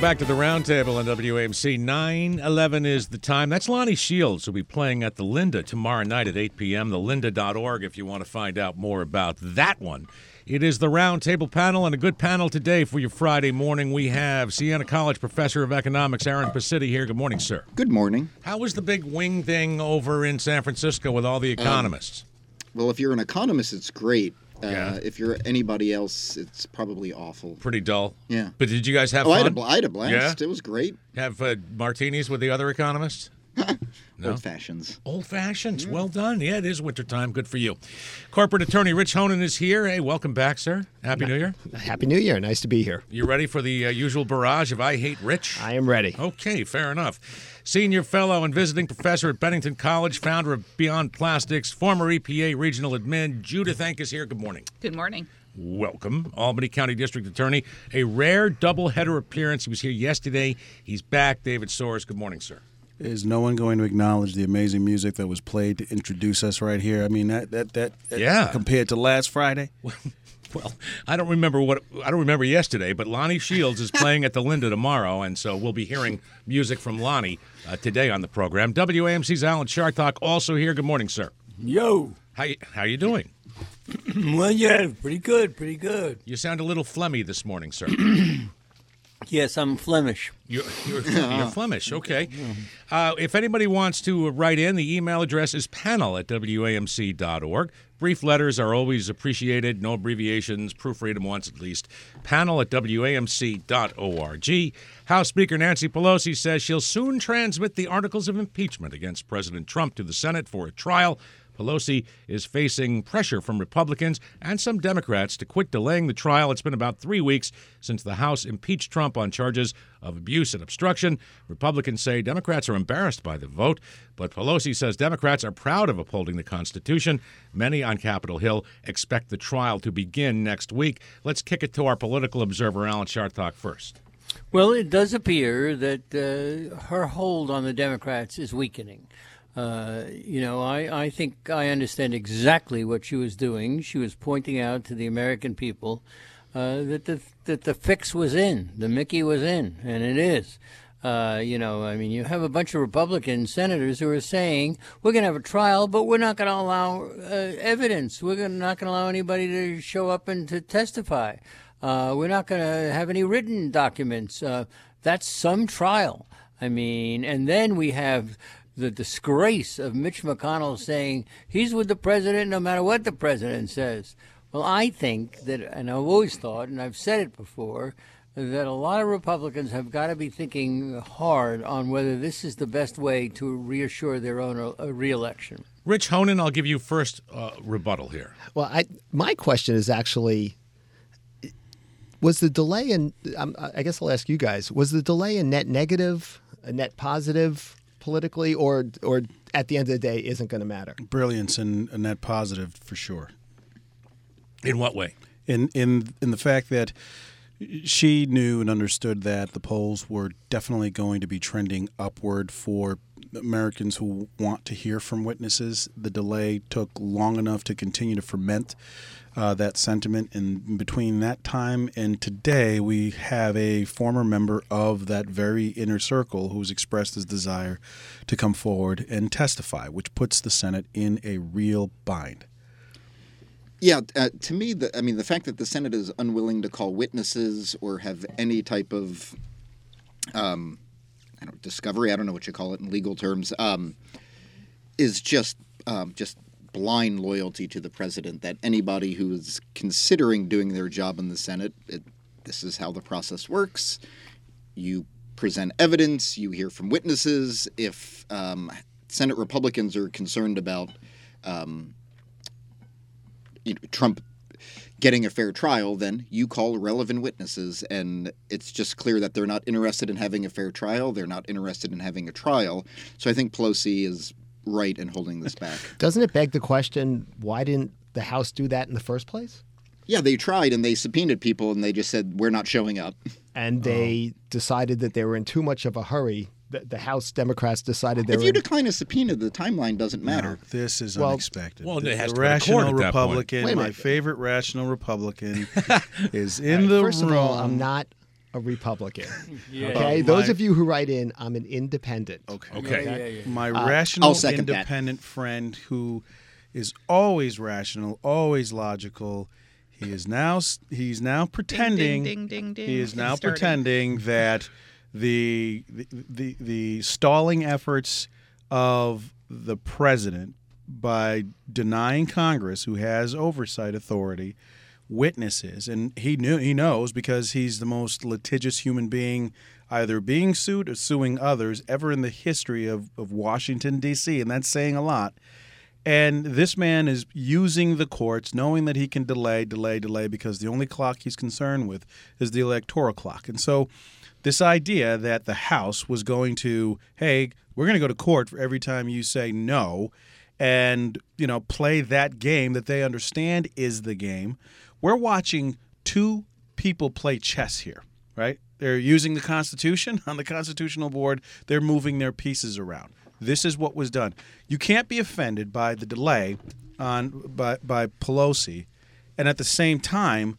back to the Roundtable on WAMC. 9:11 is the time. That's Lonnie Shields, who'll be playing at the Linda tomorrow night at 8 p.m. thelynda.org if you want to find out more about that one. It is the Roundtable panel, and a good panel today for your Friday morning. We have Siena College Professor of Economics, Aaron Pacitti, here. Good morning, sir. Good morning. How was the big wing thing over in San Francisco with all the economists? Well, if you're an economist, it's great. Yeah. If you're anybody else, it's probably awful. Pretty dull. Yeah. But did you guys have fun? I had a blast. Yeah? It was great. Have martinis with the other economists? No? Old fashions. Old fashions. Well done. Yeah, it is wintertime. Good for you. Corporate attorney Rich Honan is here. Hey, welcome back, sir. Happy New Year. Happy New Year. Nice to be here. You ready for the usual barrage of I Hate Rich? I am ready. Okay, fair enough. Senior fellow and visiting professor at Bennington College, founder of Beyond Plastics, former EPA regional admin, Judith Enck is here. Good morning. Good morning. Welcome. Albany County District Attorney. A rare double-header appearance. He was here yesterday. He's back. David Soares. Good morning, sir. Is no one going to acknowledge the amazing music that was played to introduce us right here? I mean, that yeah. Compared to last Friday? Well, I don't remember yesterday, but Lonnie Shields is playing at the Linda tomorrow, and so we'll be hearing music from Lonnie today on the program. WAMC's Alan Chartock also here. Good morning, sir. Yo. How you doing? Well, yeah, pretty good. You sound a little phlegmy this morning, sir. Yes, I'm Flemish. You're Flemish, okay. If anybody wants to write in, the email address is panel@wamc.org. Brief letters are always appreciated, no abbreviations, proofread them once at least. Panel@wamc.org. House Speaker Nancy Pelosi says she'll soon transmit the articles of impeachment against President Trump to the Senate for a trial. Pelosi is facing pressure from Republicans and some Democrats to quit delaying the trial. It's been about 3 weeks since the House impeached Trump on charges of abuse and obstruction. Republicans say Democrats are embarrassed by the vote, but Pelosi says Democrats are proud of upholding the Constitution. Many on Capitol Hill expect the trial to begin next week. Let's kick it to our political observer, Alan Chartock, first. Well, it does appear that her hold on the Democrats is weakening. I think I understand exactly what she was doing. She was pointing out to the American people that the fix was in, the Mickey was in, and it is. You have a bunch of Republican senators who are saying, we're going to have a trial, but we're not going to allow evidence. We're not going to allow anybody to show up and to testify. We're not going to have any written documents. That's some trial. And then we have the disgrace of Mitch McConnell saying he's with the president no matter what the president says. Well, I think that, and I've always thought, and I've said it before, that a lot of Republicans have got to be thinking hard on whether this is the best way to reassure their own reelection. Rich Honan, I'll give you first rebuttal here. Well, my question is actually, was the delay in, I guess I'll ask you guys, was the delay a net negative, a net positive politically, or at the end of the day isn't going to matter? Brilliance and a net positive for sure. In what way? In the fact that she knew and understood that the polls were definitely going to be trending upward for Americans who want to hear from witnesses. The delay took long enough to continue to ferment that sentiment. And between that time and today, we have a former member of that very inner circle who's expressed his desire to come forward and testify, which puts the Senate in a real bind. Yeah, to me, the fact that the Senate is unwilling to call witnesses or have any type of discovery, I don't know what you call it in legal terms, is just blind loyalty to the president, that anybody who is considering doing their job in the Senate, this is how the process works. You present evidence, you hear from witnesses. If Senate Republicans are concerned about Trump getting a fair trial, then you call relevant witnesses, and it's just clear that they're not interested in having a fair trial. They're not interested in having a trial. So I think Pelosi is right in holding this back. Doesn't it beg the question, why didn't the House do that in the first place? Yeah, they tried, and they subpoenaed people, and they just said, we're not showing up. And they decided that they were in too much of a hurry. The House Democrats decided they were... If you decline a subpoena, the timeline doesn't matter. No, this is unexpected. Well, it has the to go to court rational at that point. Republican, my favorite rational Republican, is in the room. First of all, I'm not a Republican. Yeah. Okay, those of you who write in, I'm an independent. Okay. Yeah. My I'll rational, second that. independent friend who is always rational, always logical. He's now pretending. Ding, ding, ding, He is It's now starting. pretending that the stalling efforts of the president by denying Congress, who has oversight authority, witnesses, and he knows because he's the most litigious human being either being sued or suing others ever in the history of Washington, D.C., and that's saying a lot. And this man is using the courts, knowing that he can delay, because the only clock he's concerned with is the electoral clock. And so this idea that the House was going to, hey, we're going to go to court for every time you say no, and, play that game that they understand is the game. We're watching two people play chess here, right? They're using the Constitution. On the Constitutional Board, they're moving their pieces around. This is what was done. You can't be offended by the delay by Pelosi and at the same time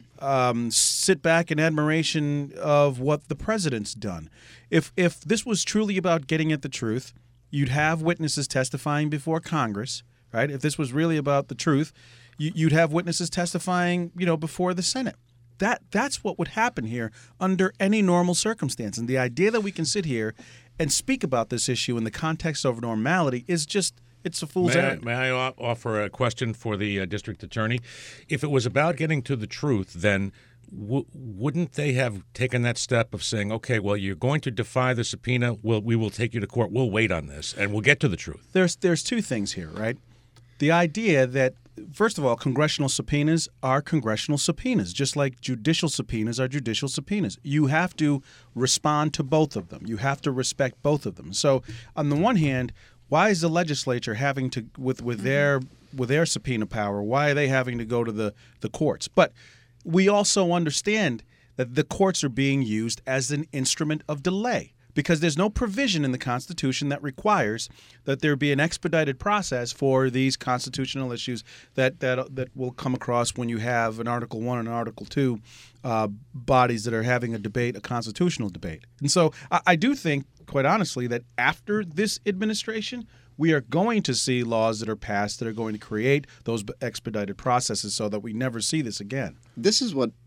sit back in admiration of what the president's done. If this was truly about getting at the truth, you'd have witnesses testifying before Congress, right? If this was really about the truth, you'd have witnesses testifying, before the Senate. That's what would happen here under any normal circumstance. And the idea that we can sit here and speak about this issue in the context of normality is just, it's a fool's errand. May I offer a question for the district attorney? If it was about getting to the truth, then wouldn't they have taken that step of saying, okay, well, you're going to defy the subpoena, we will take you to court, we'll wait on this, and we'll get to the truth? There's two things here, right? The idea that, first of all, congressional subpoenas are congressional subpoenas, just like judicial subpoenas are judicial subpoenas. You have to respond to both of them. You have to respect both of them. So on the one hand, why is the legislature having to, with their subpoena power, why are they having to go to the courts? But we also understand that the courts are being used as an instrument of delay, because there's no provision in the Constitution that requires that there be an expedited process for these constitutional issues that will come across when you have an Article I and an Article II bodies that are having a constitutional debate. And so I do think, quite honestly, that after this administration, we are going to see laws that are passed that are going to create those expedited processes so that we never see this again. This is what,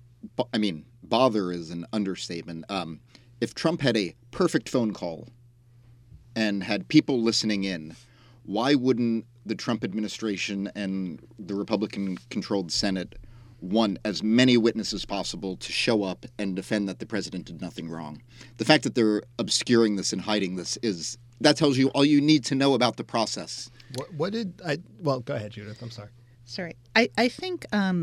bother is an understatement. If Trump had a perfect phone call and had people listening in, why wouldn't the Trump administration and the Republican-controlled Senate want as many witnesses as possible to show up and defend that the president did nothing wrong? The fact that they're obscuring this and hiding this that tells you all you need to know about the process. Well, go ahead, Judith. I'm sorry. Sorry. I think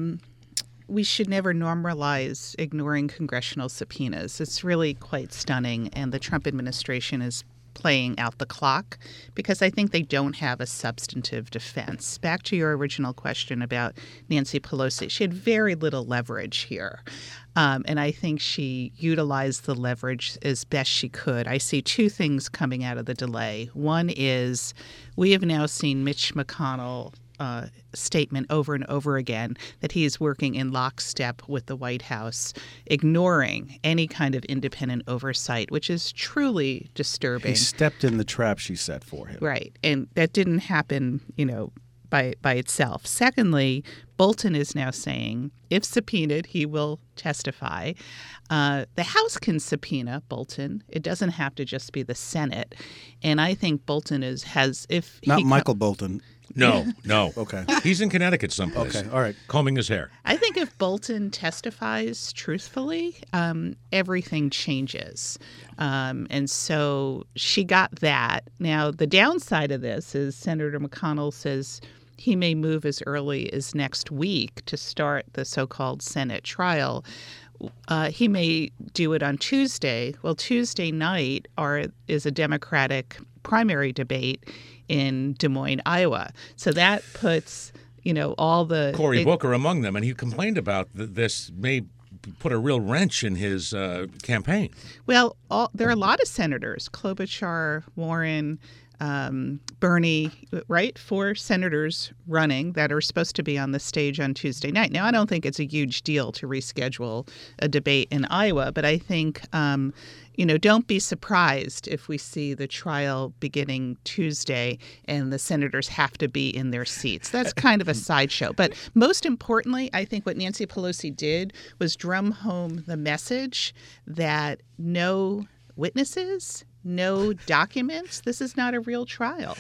we should never normalize ignoring congressional subpoenas. It's really quite stunning, and the Trump administration is playing out the clock because I think they don't have a substantive defense. Back to your original question about Nancy Pelosi, she had very little leverage here. And I think she utilized the leverage as best she could. I see two things coming out of the delay. One is we have now seen Mitch McConnell statement over and over again that he is working in lockstep with the White House, ignoring any kind of independent oversight, which is truly disturbing. He stepped in the trap she set for him. Right. And that didn't happen, by itself. Secondly, Bolton is now saying if subpoenaed, he will testify. The House can subpoena Bolton. It doesn't have to just be the Senate. And I think Bolton Not Michael Bolton. No. Okay. He's in Connecticut someplace. Okay, all right. Combing his hair. I think if Bolton testifies truthfully, everything changes. And so she got that. Now, the downside of this is Senator McConnell says he may move as early as next week to start the so-called Senate trial. He may do it on Tuesday. Well, Tuesday night is a Democratic primary debate in Des Moines, Iowa. So that puts, all the... Cory Booker among them, and he complained about this may put a real wrench in his campaign. Well, there are a lot of senators, Klobuchar, Warren, Bernie, right? 4 senators running that are supposed to be on the stage on Tuesday night. Now, I don't think it's a huge deal to reschedule a debate in Iowa, but I think, don't be surprised if we see the trial beginning Tuesday and the senators have to be in their seats. That's kind of a sideshow. But most importantly, I think what Nancy Pelosi did was drum home the message that no witnesses, no documents. This is not a real trial.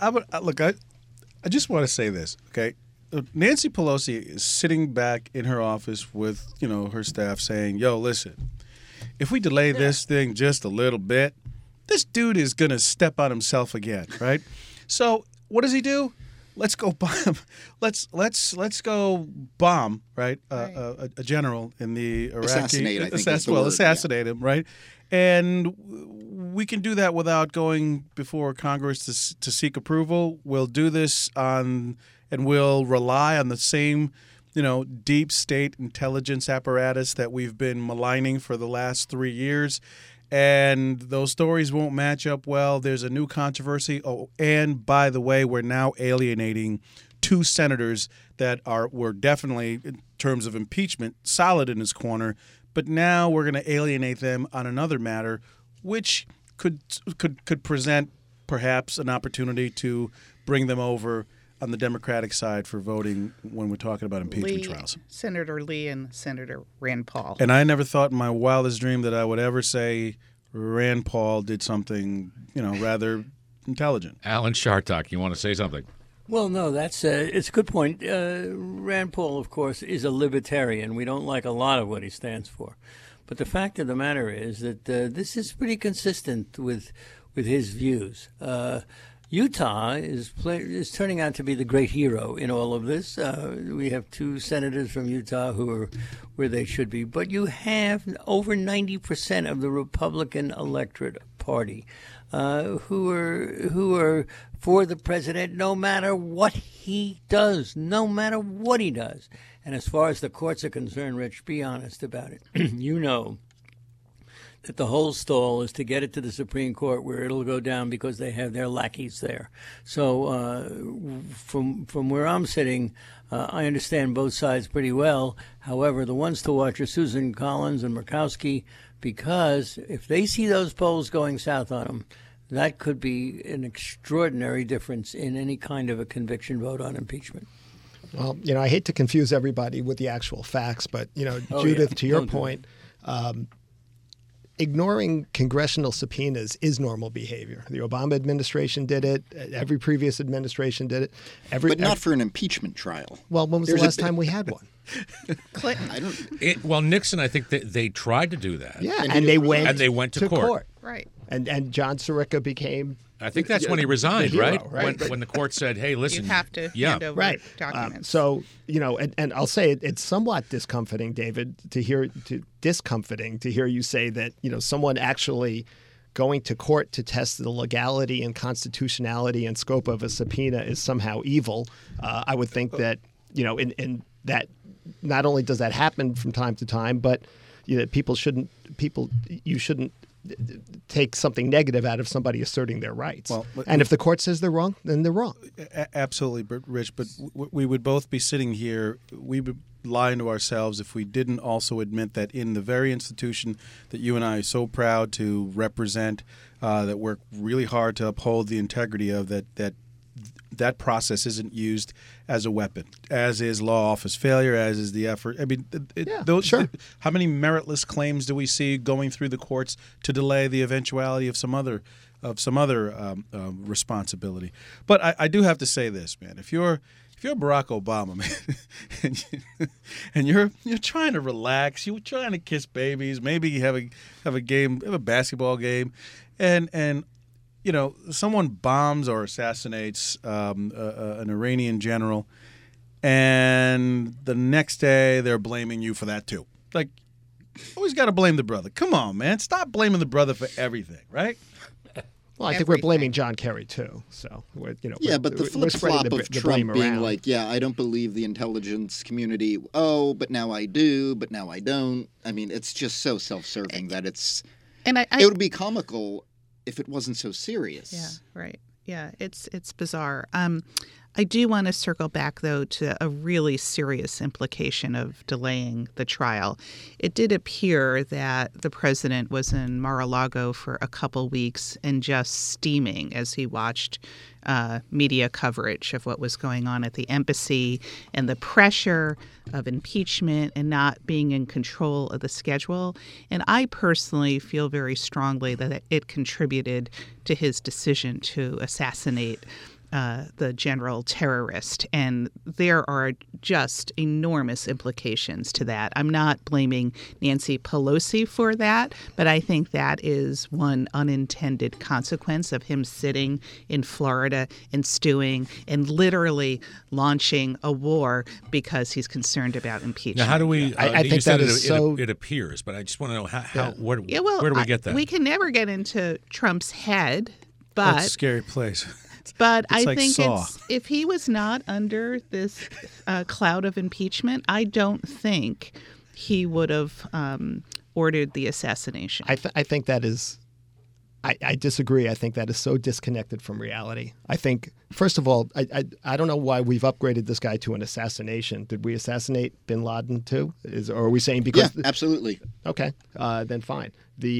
I just want to say this, okay? Nancy Pelosi is sitting back in her office with, her staff saying, yo, listen, if we delay this thing just a little bit, this dude is going to step on himself again, right? So what does he do? Let's go bomb. Let's go bomb, right? A general in the Iraqi assassinate him, right? And we can do that without going before Congress to seek approval. We'll do this and we'll rely on the same, deep state intelligence apparatus that we've been maligning for the last 3 years. And those stories won't match up well. There's a new controversy. Oh, and by the way, we're now alienating 2 senators that were definitely, in terms of impeachment, solid in his corner. But now we're going to alienate them on another matter, which could present perhaps an opportunity to bring them over on the Democratic side for voting when we're talking about impeachment trials. Senator Lee and Senator Rand Paul. And I never thought in my wildest dream that I would ever say Rand Paul did something, rather intelligent. Alan Chartock, you want to say something? Well, no, it's a good point. Rand Paul, of course, is a libertarian. We don't like a lot of what he stands for. But the fact of the matter is that this is pretty consistent with his views. Utah is turning out to be the great hero in all of this. We have 2 senators from Utah who are where they should be. But you have over 90% of the Republican electorate party who are for the president no matter what he does, And as far as the courts are concerned, Rich, be honest about it. That the whole stall is to get it to the Supreme Court where it'll go down because they have their lackeys there. So from where I'm sitting, I understand both sides pretty well. However, the ones to watch are Susan Collins and Murkowski, because if they see those polls going south on them, that could be an extraordinary difference in any kind of a conviction vote on impeachment. Well, I hate to confuse everybody with the actual facts, but, Judith, to your point, ignoring congressional subpoenas is normal behavior. The Obama administration did it. Every previous administration did it. But not for an impeachment trial. Well, when was the last time we had one? Clinton. Nixon, I think they tried to do that. Yeah, and they went to court. Right. And John Sirica became... I think that's when he resigned, hero, right? When the court said, hey, listen. You have to hand over documents. So, and I'll say it's somewhat discomforting, David, to hear you say that, someone actually going to court to test the legality and constitutionality and scope of a subpoena is somehow evil. I would think that, in that not only does that happen from time to time, but you shouldn't take something negative out of somebody asserting their rights. And if the court says they're wrong, then they're wrong. Absolutely, Rich. But we would both be sitting here, we would lie to ourselves if we didn't also admit that in the very institution that you and I are so proud to represent, that work really hard to uphold the integrity of, that process isn't used as a weapon, as is law office failure, as is the effort. I mean, sure. How many meritless claims do we see going through the courts to delay the eventuality of some other responsibility? But I do have to say this, man. If you're Barack Obama, man, and you're trying to relax, you're trying to kiss babies, maybe you have a basketball game, and someone bombs or assassinates an Iranian general, and the next day they're blaming you for that too. Like, always got to blame the brother. Come on, man. Stop blaming the brother for everything, right? Well, I think we're blaming John Kerry too. So, but the flip-flop of Trump being like, I don't believe the intelligence community. Oh, but now I do, but now I don't. I mean, it's just so self-serving that it's. And it would be comical if it wasn't so serious. Yeah, right. Yeah, it's bizarre. I do want to circle back, though, to a really serious implication of delaying the trial. It did appear that the president was in Mar-a-Lago for a couple weeks and just steaming as he watched media coverage of what was going on at the embassy and the pressure of impeachment and not being in control of the schedule. And I personally feel very strongly that it contributed to his decision to assassinate the general terrorist. And there are just enormous implications to that. I'm not blaming Nancy Pelosi for that, but I think that is one unintended consequence of him sitting in Florida and stewing and literally launching a war because he's concerned about impeachment. Now, how do we? I you think said that is so. It appears, but I just want to know how where do Well, we get that? We can never get into Trump's head, That's but a scary place. But It's I like think Saw. if he was not under this cloud of impeachment, I don't think he would have ordered the assassination. I think that is. I disagree. I think that is so disconnected from reality. I think, first of all, I don't know why we've upgraded this guy to an assassination. Did we assassinate bin Laden too? Or are we saying because? Yeah, absolutely. Okay, then fine.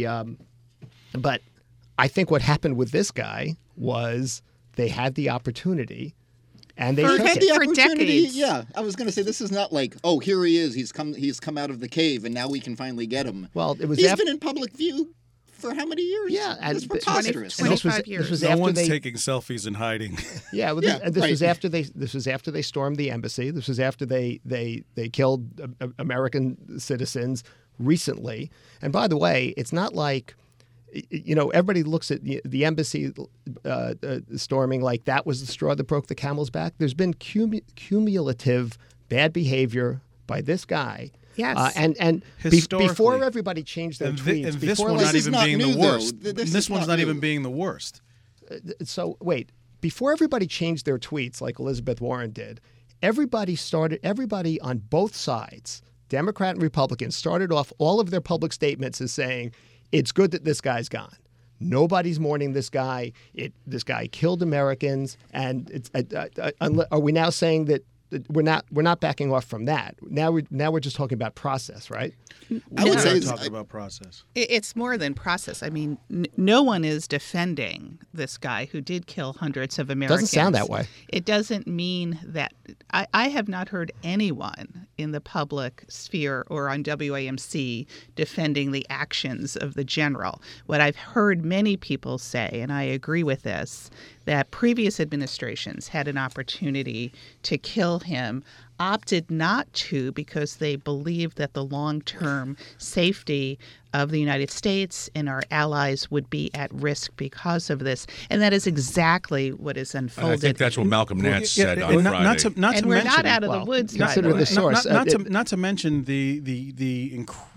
But I think what happened with this guy was they had the opportunity, and they took Had it. the For opportunity. decades. Yeah, I was going to say this is not like, oh, here he is. He's come out of the cave, and now we can finally get him. Well, it was He's after. been in public view for how many years? Yeah, and It's preposterous. and this was 25 years. this was No after one's they. taking selfies and hiding. Yeah, well, Yeah, this was right. after they. This was after they stormed the embassy. This was after they killed American citizens recently. And by the way, it's not like, everybody looks at the embassy storming like that was the straw that broke the camel's back. There's been cumulative bad behavior by this guy. Yes. And Historically. before everybody changed their And, tweets, and this before one like- not This is even not being new, the though. worst. This This is one's not not even new. being the worst. So wait, before everybody changed their tweets like Elizabeth Warren did, everybody on both sides, Democrat and Republican, started off all of their public statements as saying, it's good that this guy's gone. Nobody's mourning this guy. This guy killed Americans, and it's. Are we now saying that we're not backing off from that? Now we're just talking about process, right? I would We're say not it's- talking about process. It's more than process. I mean, no one is defending this guy who did kill hundreds of Americans. Doesn't sound that way. It doesn't mean that I have not heard anyone in the public sphere or on WAMC defending the actions of the general. What I've heard many people say, and I agree with this, that previous administrations had an opportunity to kill him, opted not to because they believed that the long-term safety of the United States and our allies would be at risk because of this. And that is exactly what is unfolded. I think that's what Malcolm Nance said on and Friday. not to and mention, we're not out of well, the woods, by consider the way. the source. Not to mention the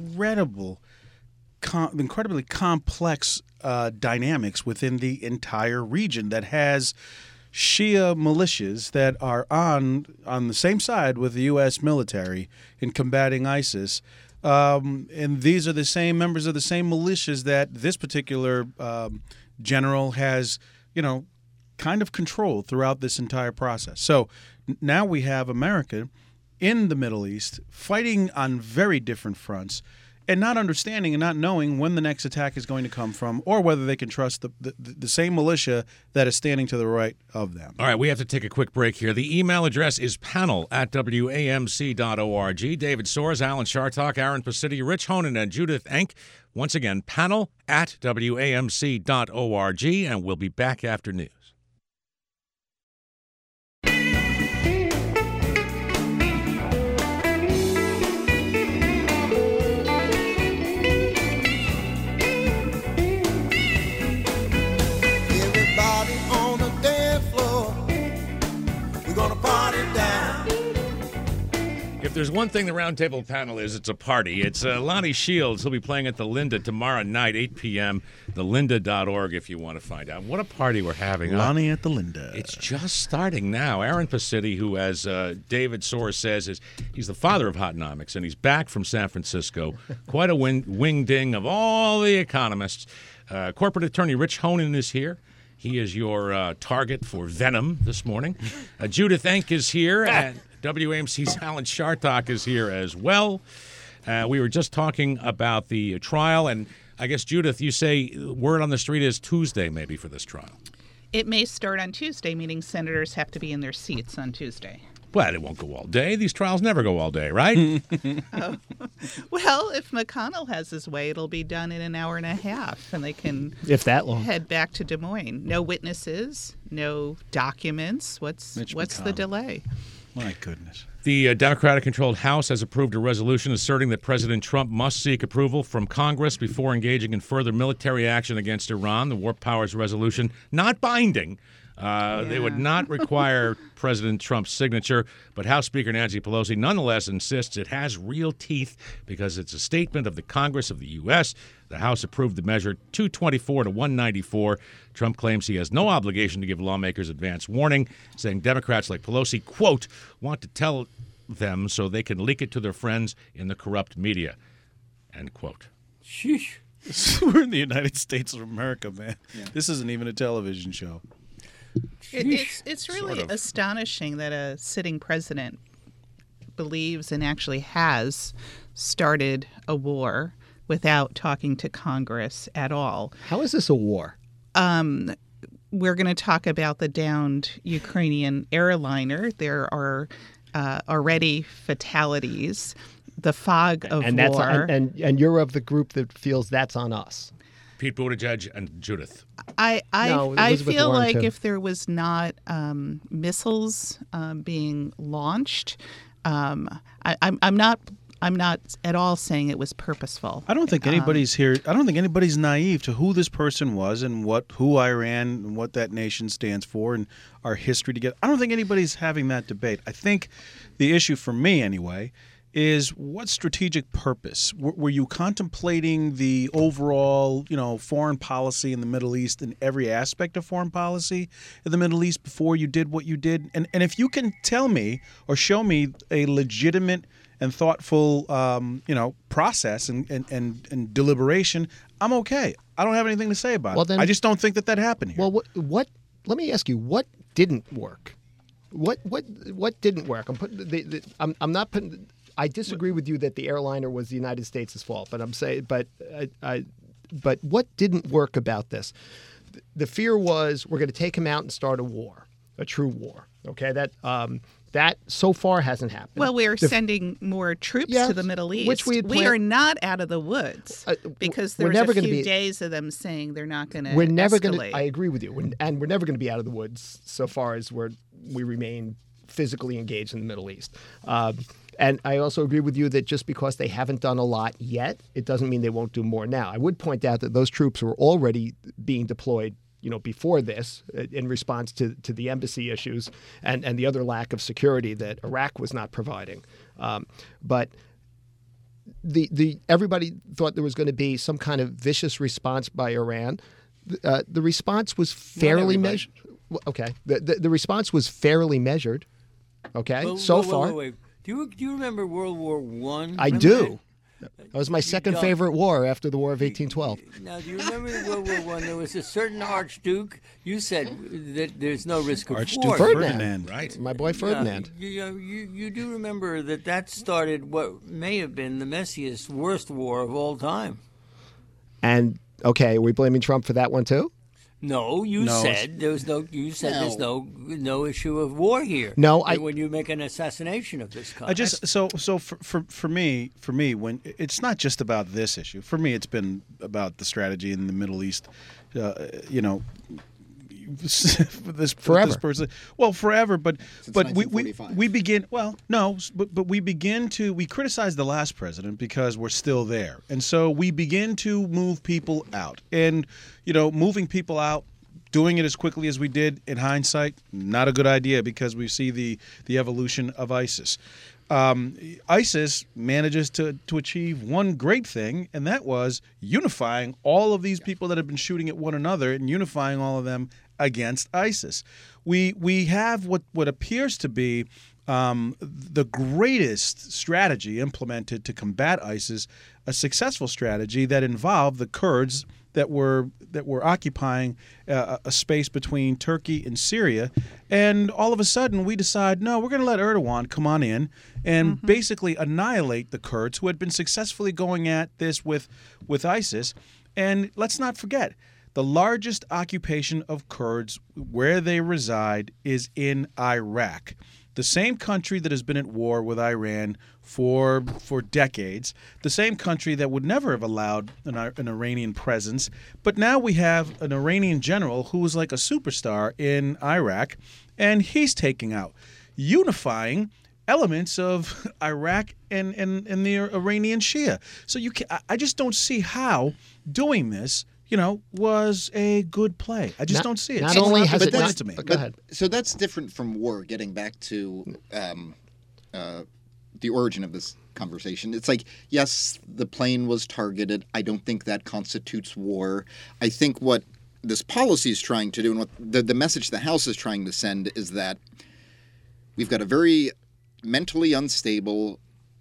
incredibly complex dynamics within the entire region that has Shia militias that are on the same side with the U.S. military in combating ISIS. And these are the same members of the same militias that this particular general has, kind of controlled throughout this entire process. So now we have America in the Middle East fighting on very different fronts and not understanding and not knowing when the next attack is going to come from or whether they can trust the same militia that is standing to the right of them. All right, we have to take a quick break here. The email address is panel@wamc.org. David Soares, Alan Chartock, Aaron Pacitti, Rich Honan, and Judith Enck. Once again, panel@wamc.org, and we'll be back after news. Everybody on the dance floor, we're gonna party down. If there's one thing the Roundtable panel is, it's a party. It's Lonnie Shields. He'll be playing at the Linda tomorrow night, 8 p.m., thelynda.org if you want to find out. What a party we're having. Lonnie at the Linda. It's just starting now. Aaron Pacitti, who, as David Soares says, he's the father of Hotnomics, and he's back from San Francisco. Quite a wing-ding of all the economists. Corporate attorney Rich Honan is here. He is your target for venom this morning. Judith Enck is here, and WAMC's Alan Chartock is here as well. We were just talking about the trial, and I guess, Judith, you say word on the street is Tuesday maybe for this trial. It may start on Tuesday, meaning senators have to be in their seats on Tuesday. Well, it won't go all day. These trials never go all day, right? Oh. Well, if McConnell has his way, it'll be done in an hour and a half, and they can If that long. head back to Des Moines. No witnesses, no documents. What's the McConnell. delay? My goodness. The Democratic-controlled House has approved a resolution asserting that President Trump must seek approval from Congress before engaging in further military action against Iran. The War Powers resolution, not binding. They would not require President Trump's signature, but House Speaker Nancy Pelosi nonetheless insists it has real teeth because it's a statement of the Congress of the U.S. The House approved the measure 224 to 194. Trump claims he has no obligation to give lawmakers advance warning, saying Democrats like Pelosi, quote, want to tell them so they can leak it to their friends in the corrupt media, end quote. Sheesh. We're in the United States of America, man. Yeah. This isn't even a television show. It's really Sort of. astonishing that a sitting president believes and actually has started a war without talking to Congress at all. How is this a war? We're going to talk about the downed Ukrainian airliner. There are already fatalities. The fog of And war. that's and you're of the group that feels that's on us. Pete Buttigieg and Judith. I Elizabeth feel Warren, like too. if there was not missiles being launched, I'm not at all saying it was purposeful. I don't think anybody's here. I don't think anybody's naive to who this person was and who Iran and what that nation stands for and our history together. I don't think anybody's having that debate. I think the issue for me, anyway, is what strategic purpose? Were you contemplating the overall, foreign policy in the Middle East and every aspect of foreign policy in the Middle East before you did what you did? And if you can tell me or show me a legitimate and thoughtful, process and deliberation, I'm okay. I don't have anything to say about it. I just don't think that happened here. Well, what? Let me ask you, what didn't work? What didn't work? I'm not putting. I disagree with you that the airliner was the United States' fault, but I'm saying, but what didn't work about this? The fear was we're going to take him out and start a war, a true war. Okay, that so far hasn't happened. Well, we're sending more troops to the Middle East. Which we are not out of the woods because there's a few days of them saying they're not going to. We're never going to. I agree with you, and we're never going to be out of the woods so far as we remain physically engaged in the Middle East. And I also agree with you that just because they haven't done a lot yet, it doesn't mean they won't do more now. I would point out that those troops were already being deployed, before this, in response to the embassy issues and the other lack of security that Iraq was not providing. But everybody thought there was going to be some kind of vicious response by Iran. The response was fairly measured. Okay, the response was fairly measured. Okay, far. Wait. Do you remember World War I? I do. That was my second favorite war after the War of 1812. Now, do you remember World War I? There was a certain Archduke. You said that there's no risk of Archduke war. Ferdinand. Right. My boy Ferdinand. You do remember that started what may have been the messiest, worst war of all time. And, okay, are we blaming Trump for that one too? No, you said there's no issue of war here. No, when you make an assassination of this kind. I just so for me when it's not just about this issue. For me, it's been about the strategy in the Middle East. This person. Well, forever, but we begin. Well, no, but we begin to criticize the last president because we're still there, and so we begin to move people out, and moving people out. Doing it as quickly as we did, in hindsight, not a good idea because we see the evolution of ISIS. ISIS manages to achieve one great thing, and that was unifying all of these people that have been shooting at one another and unifying all of them against ISIS. We have what appears to be the greatest strategy implemented to combat ISIS, a successful strategy that involved the Kurds that were occupying a space between Turkey and Syria, and all of a sudden we decide, no, we're going to let Erdogan come on in and basically annihilate the Kurds who had been successfully going at this with ISIS. And let's not forget, the largest occupation of Kurds where they reside is in Iraq, the same country that has been at war with Iran for decades, the same country that would never have allowed an Iranian presence. But now we have an Iranian general who is like a superstar in Iraq, and he's taking out, unifying elements of Iraq and the Iranian Shia. So I just don't see how doing this, was a good play. I just don't see it. Not only has it not to me. Go ahead. So that's different from war. Getting back to the origin of this conversation, it's like, yes, the plane was targeted. I don't think that constitutes war. I think what this policy is trying to do, and what the message the House is trying to send, is that we've got a very mentally unstable,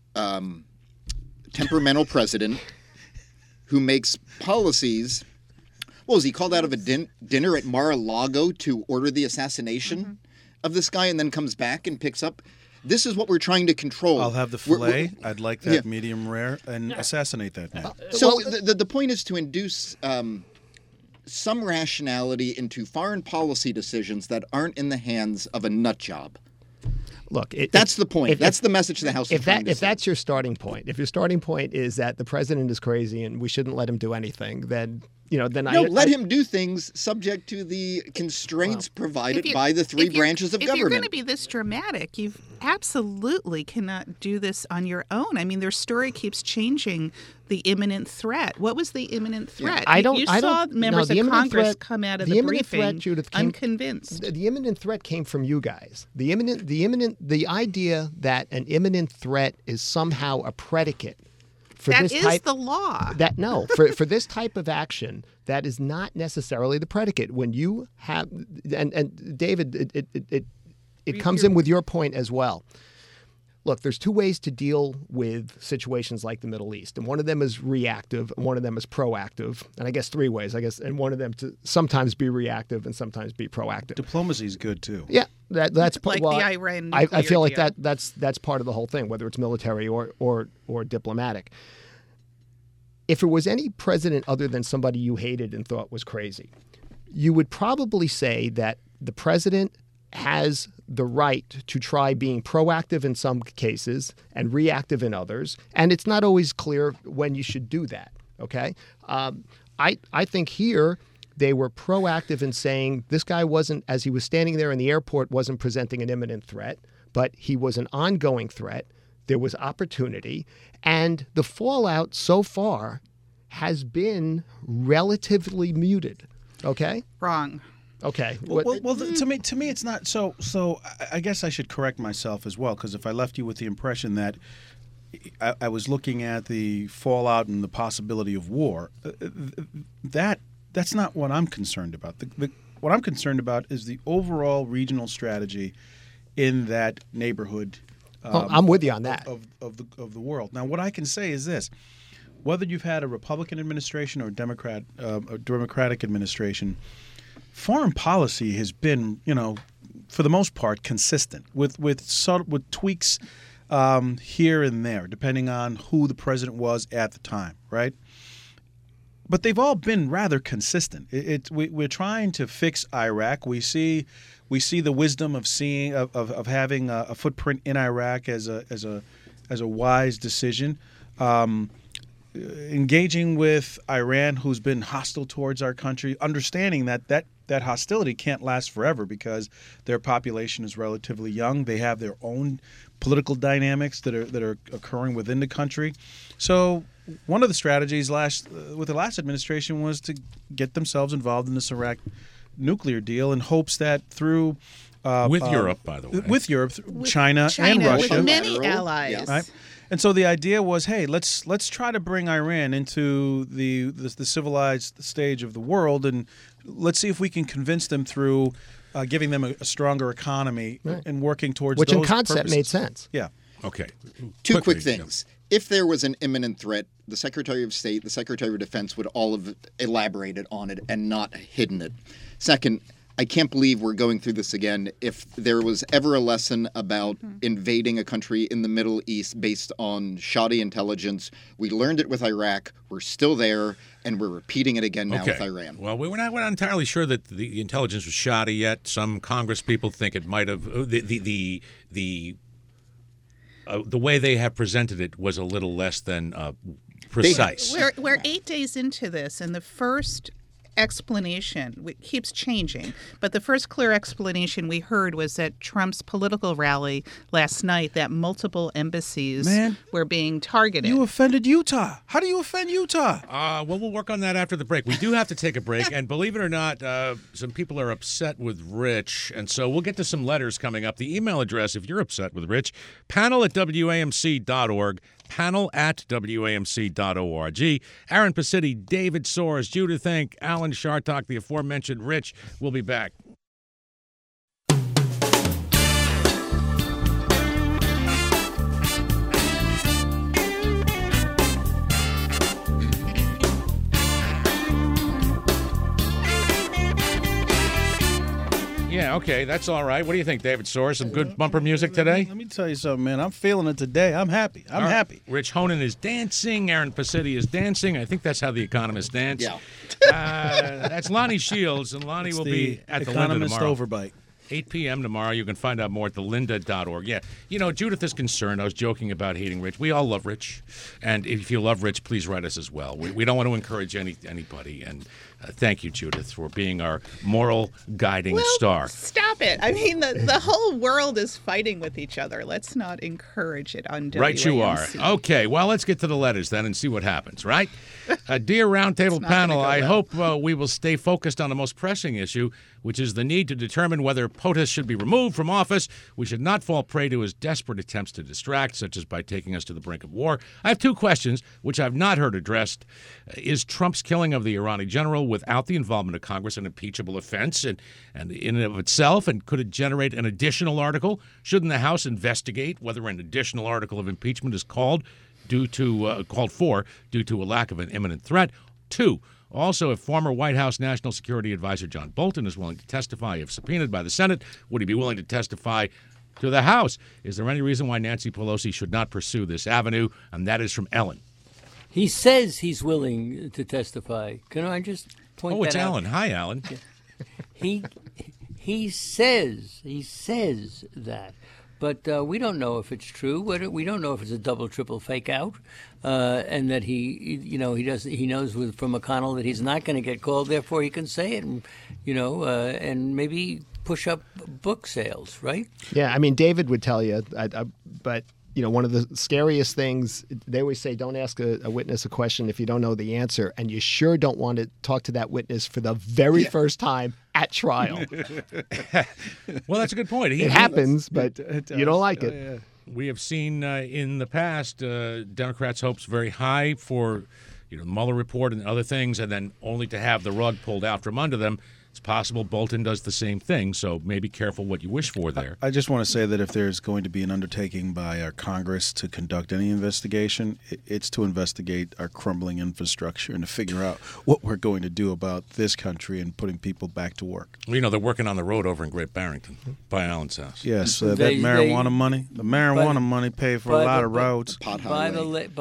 temperamental president who makes policies. What was he called out of a dinner at Mar-a-Lago to order the assassination of this guy, and then comes back and picks up? This is what we're trying to control. I'll have the filet. I'd like that medium rare, and assassinate that man. So the point is to induce some rationality into foreign policy decisions that aren't in the hands of a nut job. Look, that's the point. That's the message the House is trying to If send. that's your starting point, if your starting point is that the president is crazy and we shouldn't let him do anything, then let him do things subject to the constraints provided by the three branches of government. If you're going to be this dramatic, you absolutely cannot do this on your own. I mean, their story keeps changing. The imminent threat. What was the imminent threat? You saw members of Congress come out of the briefing threat, Judith, unconvinced. The imminent threat came from you guys. The idea that an imminent threat is somehow a predicate for that this is type, the law. For this type of action, that is not necessarily the predicate. When you have and David, it comes in with your point as well. Look, there's two ways to deal with situations like the Middle East, and one of them is reactive, and one of them is proactive, and I guess three ways, and one of them to sometimes be reactive and sometimes be proactive. Diplomacy is good too. Yeah, that's like the Iran. I feel like deal. that's part of the whole thing, whether it's military or diplomatic. If it was any president other than somebody you hated and thought was crazy, you would probably say that the president has the right to try being proactive in some cases and reactive in others, and it's not always clear when you should do that. Okay, I think here they were proactive in saying this guy wasn't, as he was standing there in the airport, wasn't presenting an imminent threat, but he was an ongoing threat. There was opportunity, and the fallout so far has been relatively muted. Okay, Wrong. Okay. To me, it's not so. So I guess I should correct myself as well, because if I left you with the impression that I was looking at the fallout and the possibility of war, that's not what I'm concerned about. What I'm concerned about is the overall regional strategy in that neighborhood. I'm with you on that. Of the world. Now, what I can say is this: whether you've had a Republican administration or a Democratic administration, foreign policy has been, for the most part, consistent with tweaks here and there, depending on who the president was at the time, right? But they've all been rather consistent. We're trying to fix Iraq. We see the wisdom of having a footprint in Iraq as a wise decision. Engaging with Iran, who's been hostile towards our country, understanding that hostility can't last forever because their population is relatively young. They have their own political dynamics that are occurring within the country. So one of the strategies with the last administration was to get themselves involved in this Iraq nuclear deal in hopes that through with Europe, by the way, with Europe, China and Russia, with many allies. Yes. Right? And so the idea was, hey, let's try to bring Iran into the civilized stage of the world, and let's see if we can convince them through giving them a stronger economy and working towards Which those in concept purposes. made sense. Yeah. Okay. Two Quickly, quick things. If there was an imminent threat, the Secretary of State, the Secretary of Defense would all have elaborated on it and not hidden it. Second, I can't believe we're going through this again. If there was ever a lesson about invading a country in the Middle East based on shoddy intelligence, we learned it with Iraq. We're still there, and we're repeating it again now with Iran. Well, we're not entirely sure that the intelligence was shoddy yet. Some Congress people think it might have. The way they have presented it was a little less than precise. We're 8 days into this, and the first explanation keeps changing, but the first clear explanation we heard was at Trump's political rally last night that multiple embassies were being targeted. You offended Utah. How do you offend Utah? Well, we'll work on that after the break. We do have to take a break, and believe it or not, some people are upset with Rich, and so we'll get to some letters coming up. The email address, if you're upset with Rich, panel@WAMC.org. panel@WAMC.org. Aaron Pacitti, David Soares, Judith Enck, Alan Shartok, the aforementioned Rich. We'll be back. Yeah, okay, that's all right. What do you think, David Soares? Some good bumper music today? Let me tell you something, man. I'm feeling it today. I'm happy. I'm happy. Rich Honan is dancing. Aaron Pacitti is dancing. I think that's how the economists dance. Yeah. That's Lonnie Shields, and Lonnie will be at the Linda Economist tomorrow. Overbite. 8 p.m. tomorrow. You can find out more at thelynda.org. Yeah, you know, Judith is concerned. I was joking about hating Rich. We all love Rich. And if you love Rich, please write us as well. We don't want to encourage anybody. And thank you, Judith, for being our moral guiding star. Stop it. I mean, the whole world is fighting with each other. Let's not encourage it on WAMC. Right you are. Okay, well, let's get to the letters then and see what happens, right? Dear Roundtable panel, I hope we will stay focused on the most pressing issue, which is the need to determine whether POTUS should be removed from office. We should not fall prey to his desperate attempts to distract, such as by taking us to the brink of war. I have two questions, which I've not heard addressed. Is Trump's killing of the Irani general without the involvement of Congress an impeachable offense and in and of itself? And could it generate an additional article? Shouldn't the House investigate whether an additional article of impeachment is called for due to a lack of an imminent threat? Two, also, if former White House National Security Advisor John Bolton is willing to testify if subpoenaed by the Senate, would he be willing to testify to the House? Is there any reason why Nancy Pelosi should not pursue this avenue? And that is from Ellen. He says he's willing to testify. Can I just point that out? Oh, it's Alan. Hi, Alan. He says that. But we don't know if it's true. We don't know if it's a double, triple fake out, and that he knows from McConnell that he's not going to get called. Therefore, he can say it, and and maybe push up book sales, right? Yeah, I mean, David would tell you, but one of the scariest things, they always say, don't ask a witness a question if you don't know the answer, and you sure don't want to talk to that witness for the very first time at trial. Well, that's a good point. It happens, but you don't like it. Yeah. We have seen in the past Democrats' hopes very high for the Mueller report and other things, and then only to have the rug pulled out from under them. It's possible Bolton does the same thing, so maybe careful what you wish for there. I just want to say that if there's going to be an undertaking by our Congress to conduct any investigation, it's to investigate our crumbling infrastructure and to figure out what we're going to do about this country and putting people back to work. They're working on the road over in Great Barrington by Alan's house. Yes, that marijuana money paid for a lot of roads. By the lake.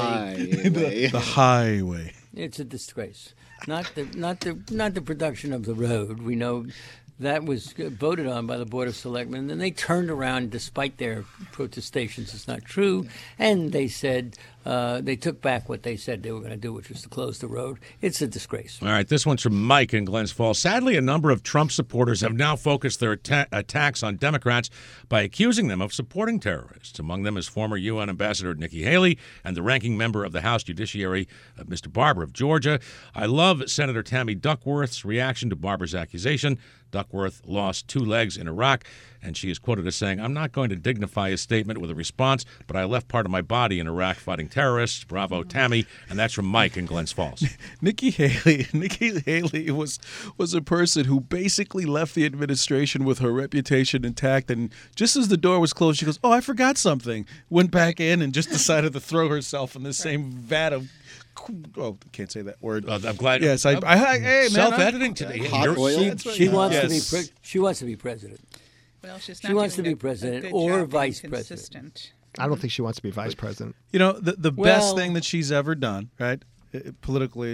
The highway. It's a disgrace. Not the production of the road. We know that was voted on by the Board of Selectmen. And then they turned around, despite their protestations. It's not true. And they said they took back what they said they were going to do, which was to close the road. It's a disgrace. All right, this one's from Mike in Glens Falls. Sadly, a number of Trump supporters have now focused their attacks on Democrats by accusing them of supporting terrorists. Among them is former UN Ambassador Nikki Haley and the ranking member of the House Judiciary, Mr. Barber of Georgia. I love Senator Tammy Duckworth's reaction to Barber's accusation. Duckworth lost 2 legs in Iraq. and she is quoted as saying, "I'm not going to dignify his statement with a response, but I left part of my body in Iraq fighting terrorists. Bravo, Tammy." And that's from Mike in Glens Falls. Nikki Haley was a person who basically left the administration with her reputation intact, and just as the door was closed, she goes, "Oh, I forgot something." Went back in and just decided to throw herself in the same vat of. Oh, I can't say that word. I'm glad. Yes, hey, man, Self-editing today. Hot oil. She wants to be. Yes. She wants to be president. Well, she's She not wants doing to be a president good or job being vice president. consistent. I don't think she wants to be vice president. You know, the Well- best thing that she's ever done, right, politically,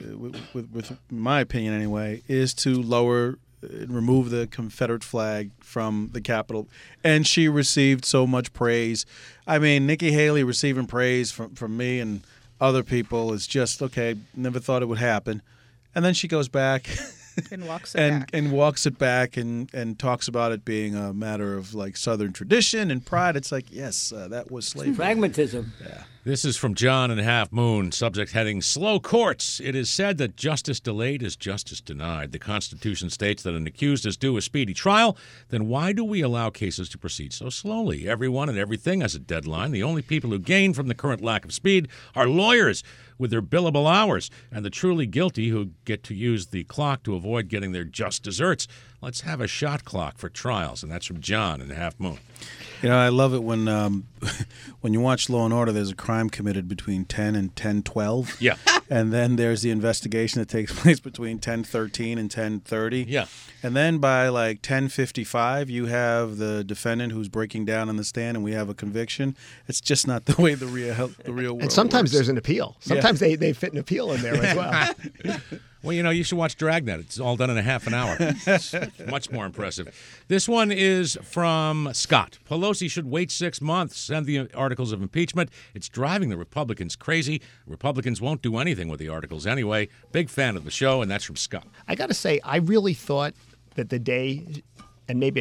with my opinion anyway, is to lower and remove the Confederate flag from the Capitol. And she received so much praise. I mean, Nikki Haley receiving praise from me and other people is just, okay, never thought it would happen. And then she goes back And walks it back. and walks it back and talks about it being a matter of like Southern tradition and pride. It's like, yes, that was slavery. Pragmatism. This is from John and Half Moon, subject heading Slow Courts. It is said that justice delayed is justice denied. The Constitution states that an accused is due a speedy trial. Then why do we allow cases to proceed so slowly? Everyone and everything has a deadline. The only people who gain from the current lack of speed are lawyers with their billable hours, and the truly guilty who get to use the clock to avoid getting their just desserts. Let's have a shot clock for trials, and that's from John and Half Moon. You know, I love it when when you watch Law and Order, there's a crime committed between 10 and 10:12. Yeah. And then there's the investigation that takes place between 10:13 and 10:30. Yeah. And then by like 10:55, you have the defendant who's breaking down on the stand, and we have a conviction. It's just not the way the real world And sometimes works. there's an appeal. Sometimes they fit an appeal in there as well. Well, you know, you should watch Dragnet. It's all done in a half an hour. It's much more impressive. This one is from Scott. Pelosi should wait 6 months, send the articles of impeachment. It's driving the Republicans crazy. Republicans won't do anything with the articles anyway. Big fan of the show, and that's from Scott. I got to say, I really thought that the day, and maybe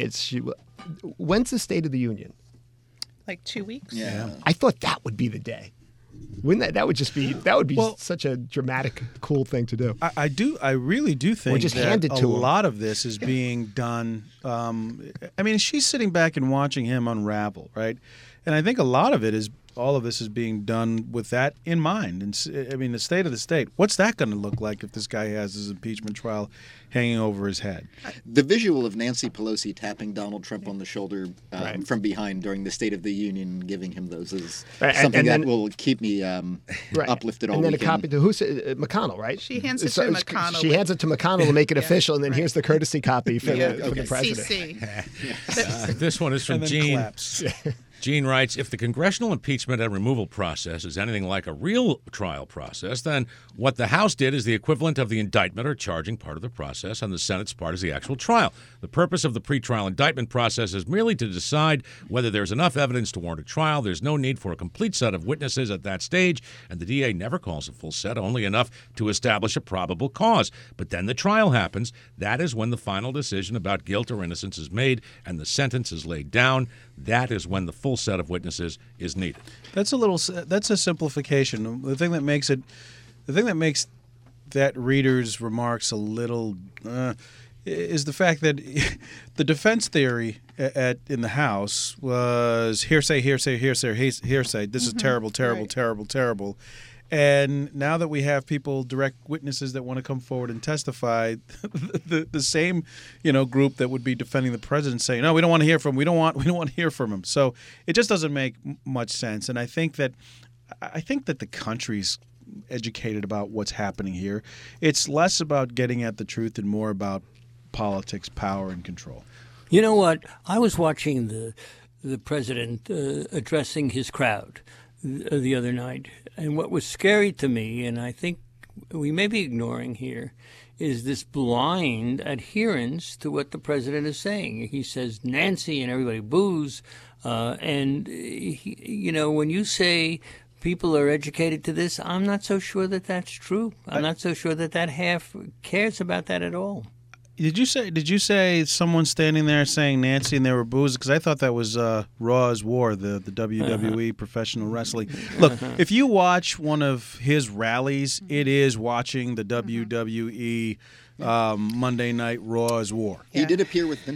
when's the State of the Union? Like 2 weeks? Yeah. I thought that would be the day. Wouldn't that would be Well- such a dramatic, cool thing to do. I really do think just that hand it a to him. lot of this is being done. I mean, she's sitting back and watching him unravel, right? And I think a lot of it is all of this is being done with that in mind. And I mean, the state of the state. What's that going to look like if this guy has his impeachment trial hanging over his head? The visual of Nancy Pelosi tapping Donald Trump on the shoulder Right. from behind during the State of the Union, giving him those is Right, something and that then- will keep me Right. uplifted all and then weekend. a copy to McConnell, right? She hands it to McConnell. She hands it to McConnell to make it Yeah, official, and then right. here's the courtesy copy for, Yeah. the president. CC. This one is from And then Gene. collapse. Gene writes, if the congressional impeachment and removal process is anything like a real trial process, then what the House did is the equivalent of the indictment or charging part of the process, and the Senate's part is the actual trial. The purpose of the pretrial indictment process is merely to decide whether there's enough evidence to warrant a trial. There's no need for a complete set of witnesses at that stage, and the DA never calls a full set, only enough to establish a probable cause. But then the trial happens. That is when the final decision about guilt or innocence is made and the sentence is laid down. That is when the full set of witnesses is needed. That's a simplification. The thing that makes that reader's remarks a little is the fact that the defense theory in the House was hearsay, hearsay, hearsay, hearsay. This is terrible, terrible, Right. terrible, terrible. And now that we have people, direct witnesses that want to come forward and testify, the same, group that would be defending the president saying, "No, we don't want to hear from him. We don't want to hear from him." So it just doesn't make much sense. And I think that the country's educated about what's happening here. It's less about getting at the truth and more about politics, power, and control. You know what? I was watching the president addressing his crowd the other night, and what was scary to me, and I think we may be ignoring here, is this blind adherence to what the president is saying. He says Nancy, and everybody boos, and when you say people are educated to this, I'm not so sure that that's true. I'm not so sure that half cares about that at all. Did you say someone standing there saying Nancy and they were boos? Because I thought that was Raw's War, the WWE professional wrestling. Look, if you watch one of his rallies, it is watching the WWE Monday Night Raw's War. He did appear with Vince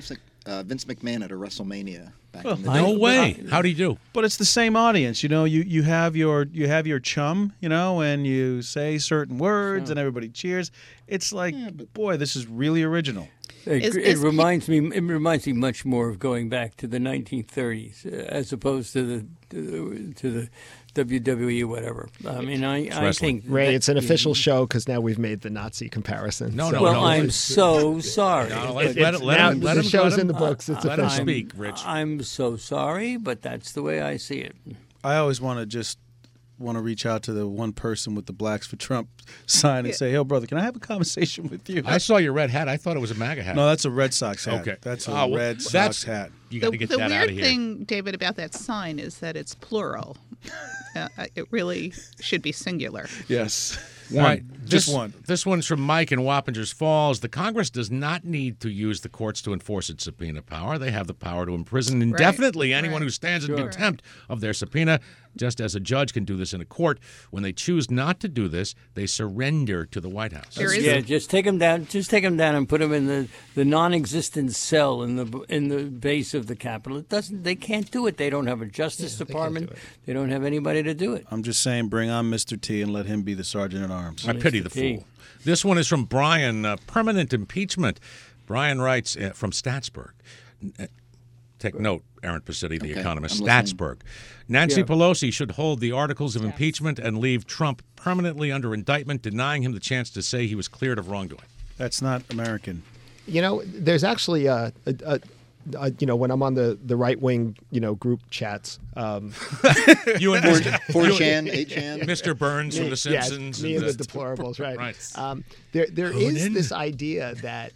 Vince McMahon at a WrestleMania back in the No day. way. How'd he do? But it's the same audience, You have your chum, and you say certain words, and everybody cheers. It's like, boy, this is really original. It reminds me much more of going back to the 1930s as opposed to the WWE or whatever. I mean, I think Ray, it's an official show because now we've made the Nazi comparison. No, So- no, Well, no. I'm so sorry. No, Let let him the show's in the go. books. It's Let him official. speak, Rich. I'm so sorry, but that's the way I see it. I always want to reach out to the one person with the Blacks for Trump sign and say, "Hey, brother, can I have a conversation with you?" I saw your red hat. I thought it was a MAGA hat. No, that's a Red Sox hat. Okay. That's a Oh, well, Red Sox that's- hat. You got to get the that out weird of here. thing, David, about that sign is that it's plural. It really should be singular. Yes. All right, Just one. This one's from Mike in Wappingers Falls. The Congress does not need to use the courts to enforce its subpoena power. They have the power to imprison indefinitely anyone who stands in contempt of their subpoena, just as a judge can do this in a court. When they choose not to do this, they surrender to the White House. Just take them down. Just take them down and put them in the non-existent cell in the base of the Capitol. They can't do it. They don't have a Justice Department. They don't have anybody to do it. I'm just saying, bring on Mr. T and let him be the sergeant at arms. I pity the fool. This one is from Brian, permanent impeachment. Brian writes from Statsburg. Take note, Aaron Pacitti, The Economist. I'm listening. Statsburg. Nancy Pelosi should hold the articles of impeachment and leave Trump permanently under indictment, denying him the chance to say he was cleared of wrongdoing. That's not American. There's actually when I'm on the right wing, group chats. You and Mr. 4chan, 8chan. Mr. Burns from The Simpsons. Me and the deplorables, right? Right. There is this idea that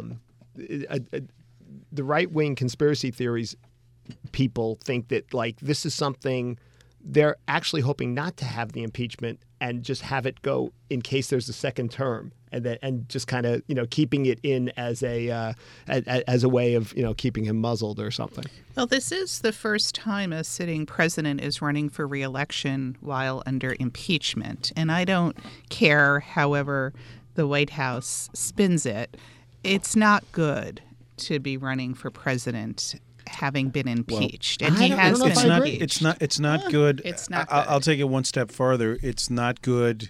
the right wing conspiracy theories people think that this is something they're actually hoping not to have the impeachment and just have it go in case there's a second term, and just kind of keeping it in as a way of keeping him muzzled or something. Well, this is the first time a sitting president is running for re-election while under impeachment, and I don't care however the White House spins it. It's not good to be running for president having been impeached, and he has been impeached. It's not good. It's not I'll good. take it one step farther. It's not good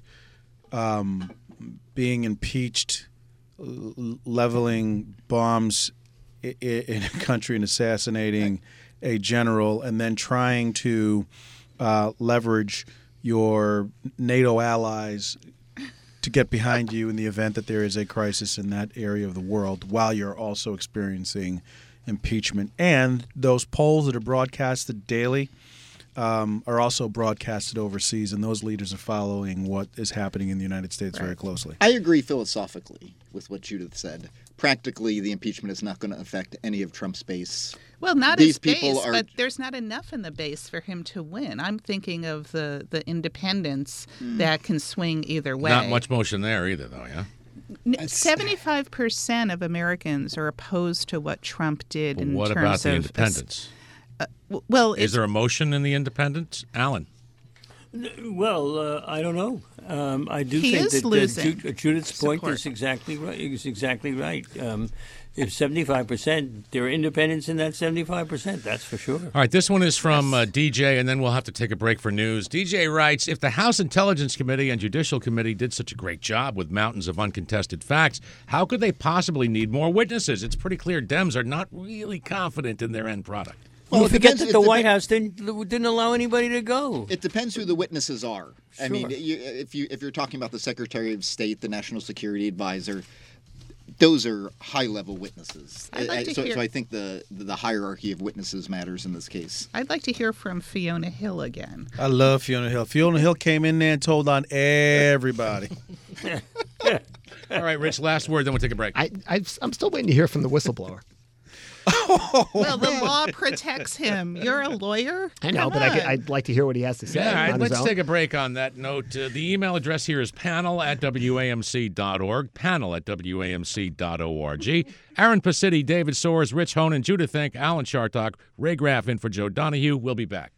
being impeached, leveling bombs in a country and assassinating a general, and then trying to leverage your NATO allies to get behind you in the event that there is a crisis in that area of the world while you're also experiencing impeachment. And those polls that are broadcasted daily are also broadcasted overseas, and those leaders are following what is happening in the United States very closely. I agree philosophically with what Judith said. Practically, the impeachment is not going to affect any of Trump's base. Well, not These his base, people are- but there's not enough in the base for him to win. I'm thinking of the independents that can swing either way. Not much motion there either, though, yeah? 75% of Americans are opposed to what Trump did in What terms about the of independents? Well, Is there a motion in the independents? Alan? Well, I don't know. I do He think is that losing Judith's point support. is exactly right. If 75%, there are independents in that 75%, that's for sure. All right, this one is from DJ, and then we'll have to take a break for news. DJ writes, if the House Intelligence Committee and Judicial Committee did such a great job with mountains of uncontested facts, how could they possibly need more witnesses? It's pretty clear Dems are not really confident in their end product. Well, it forget depends- that it the depends- White House didn't allow anybody to go. It depends who the witnesses are. I mean, Sure. if you're talking about the Secretary of State, the National Security Advisor, those are high-level witnesses. I'd like to so hear- I think the hierarchy of witnesses matters in this case. I'd like to hear from Fiona Hill again. I love Fiona Hill. Fiona Hill came in there and told on everybody. All right, Rich, last word, then we'll take a break. I'm still waiting to hear from the whistleblower. Well, the law protects him. You're a lawyer? I know, Come but on. I'd like to hear what he has to say. Yeah, all right, on his let's own. take a break on that note. The email address here is panel@wamc.org, panel@wamc.org. Aaron Pacitti, David Soares, Rich Honan, Judith Think, Alan Chartock, Ray Graff in for Joe Donahue. We'll be back.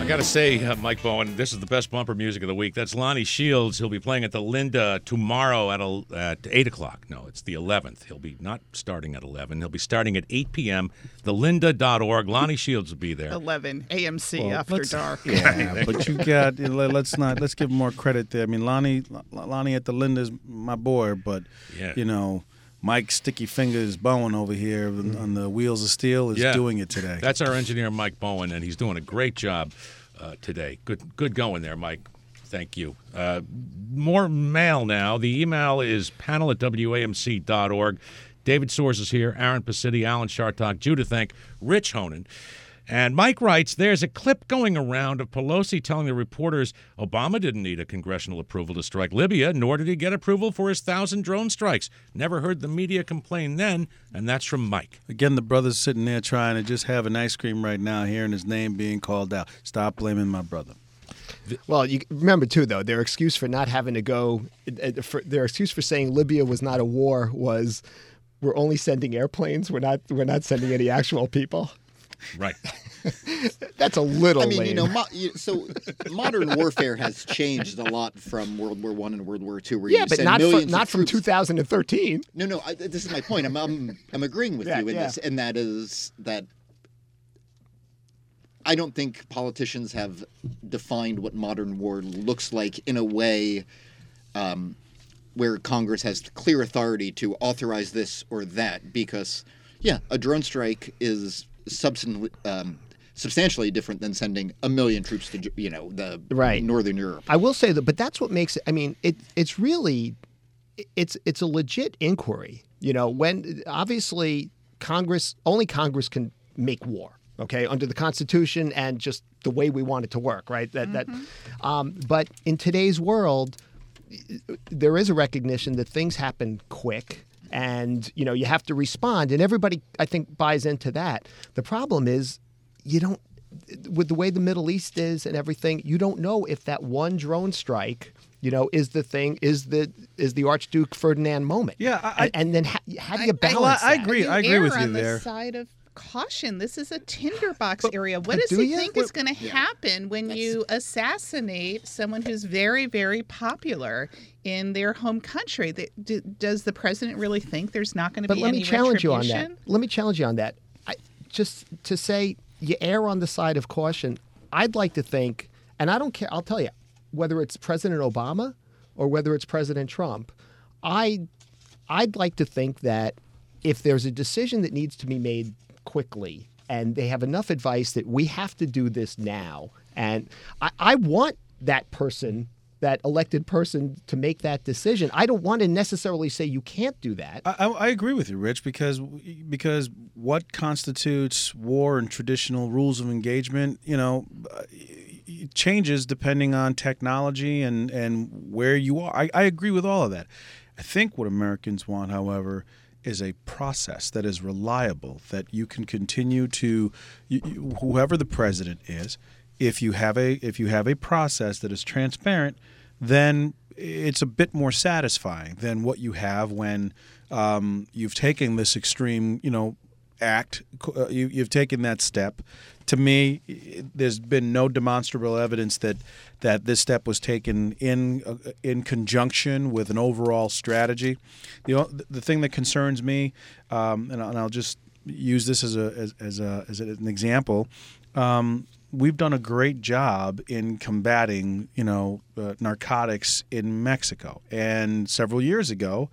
got to say, Mike Bowen, this is the best bumper music of the week. That's Lonnie Shields. He'll be playing at the Linda tomorrow at 8 o'clock. No, it's the 11th. He'll be not starting at 11. He'll be starting at 8 p.m. Thelynda.org. Lonnie Shields will be there. 11 AMC after dark. Yeah, but you got let's give him more credit there. I mean, Lonnie at the Linda's my boy, but Mike Sticky Fingers Bowen over here on the Wheels of Steel is doing it today. That's our engineer, Mike Bowen, and he's doing a great job today. Good going there, Mike. Thank you. More mail now. The email is panel@wamc.org. David Soares is here, Aaron Pacitti, Alan Chartock, Judith Enck, Rich Honan. And Mike writes, there's a clip going around of Pelosi telling the reporters Obama didn't need a congressional approval to strike Libya, nor did he get approval for his 1,000 drone strikes. Never heard the media complain then, and that's from Mike. Again, the brother's sitting there trying to just have an ice cream right now, hearing his name being called out. Stop blaming my brother. Well, you remember, too, though, their excuse for not having to go, their excuse for saying Libya was not a war was, we're only sending airplanes, we're not sending any actual people. Right. That's a little lame. So modern warfare has changed a lot from World War I and World War II, where you but send not millions not of from troops. 2013. No, this is my point. I'm agreeing with you in this, and that is that I don't think politicians have defined what modern war looks like in a way where Congress has clear authority to authorize this or that, because, a drone strike is substantially different than sending 1 million troops to the Northern Europe. I will say that, but that's what makes it. I mean, it's really a legit inquiry. When obviously only Congress can make war. Okay, under the Constitution and just the way we want it to work, right? But in today's world, there is a recognition that things happen quick. And, you have to respond. And everybody, I think, buys into that. The problem is with the way the Middle East is and everything, you don't know if that one drone strike, is the Archduke Ferdinand moment. Yeah. And then how do you balance that? I agree with you on there. The side of caution. This is a tinderbox area. What does he think is going to happen when you assassinate someone who's very, very popular in their home country? Does the president really think there's not going to be any retribution? Let me challenge you on that. Just to say you err on the side of caution, I'd like to think, and I don't care, I'll tell you, whether it's President Obama or whether it's President Trump, I'd like to think that if there's a decision that needs to be made quickly and they have enough advice that we have to do this now, and I want that person, that elected person, to make that decision. I don't want to necessarily say you can't do that. I agree with you, Rich, because what constitutes war and traditional rules of engagement, changes depending on technology and where you are. I agree with all of that. I think what Americans want, however, is a process that is reliable, that you can continue to, whoever the president is, if you have a process that is transparent, then it's a bit more satisfying than what you have when you've taken this extreme, act. You've taken that step. To me, there's been no demonstrable evidence that this step was taken in conjunction with an overall strategy. The thing that concerns me, and I'll just use this as an example. We've done a great job in combating, narcotics in Mexico. And several years ago,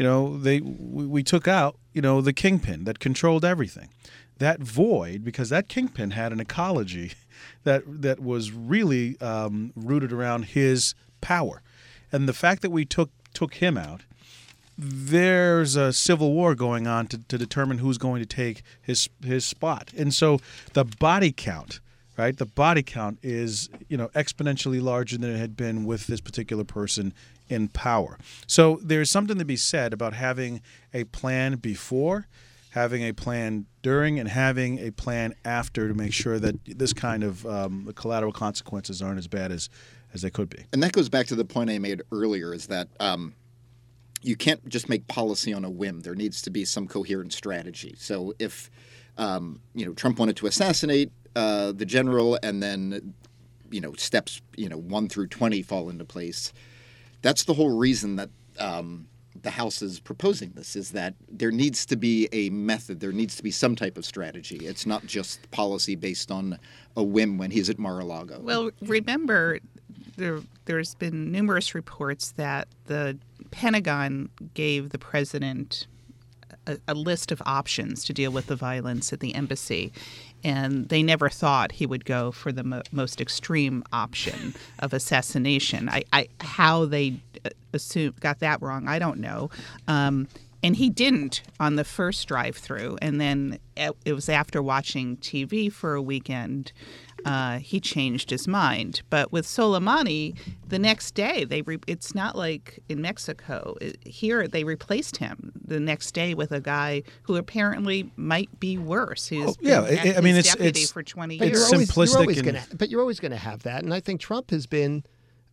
we took out, the kingpin that controlled everything. That void, because that kingpin had an ecology that was really rooted around his power. And the fact that we took him out, there's a civil war going on to determine who's going to take his spot. And so the body count, right? The body count is, exponentially larger than it had been with this particular person in power. So there's something to be said about having a plan before, having a plan during, and having a plan after to make sure that this kind of the collateral consequences aren't as bad as they could be. And that goes back to the point I made earlier, is that you can't just make policy on a whim. There needs to be some coherent strategy. So if Trump wanted to assassinate the general and then steps 1 through 20 fall into place. That's the whole reason that the House is proposing this, is that there needs to be a method. There needs to be some type of strategy. It's not just policy based on a whim when he's at Mar-a-Lago. Well, remember, there's been numerous reports that the Pentagon gave the president a list of options to deal with the violence at the embassy, and they never thought he would go for the most extreme option of assassination. How they got that wrong, I don't know. And he didn't on the first drive-through, and then it was after watching TV for a weekend he changed his mind. But with Soleimani, the next day, it's not like in Mexico. Here, they replaced him the next day with a guy who apparently might be worse. He's been deputy for 20 years. It's simplistic. But you're always going to have that. And I think Trump has been,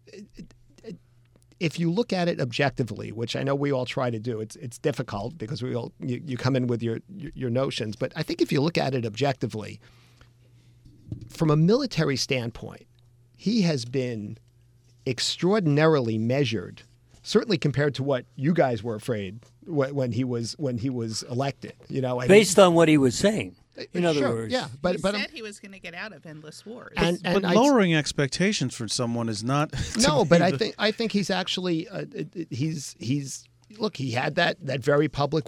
if you look at it objectively, which I know we all try to do, it's difficult because you come in with your notions. But I think if you look at it objectively, from a military standpoint, he has been extraordinarily measured, certainly compared to what you guys were afraid when he was elected. Based on what he was saying. In other words, yeah, He said he was going to get out of endless wars. But lowering expectations for someone is not. No, but I think he's actually he's look. He had that very public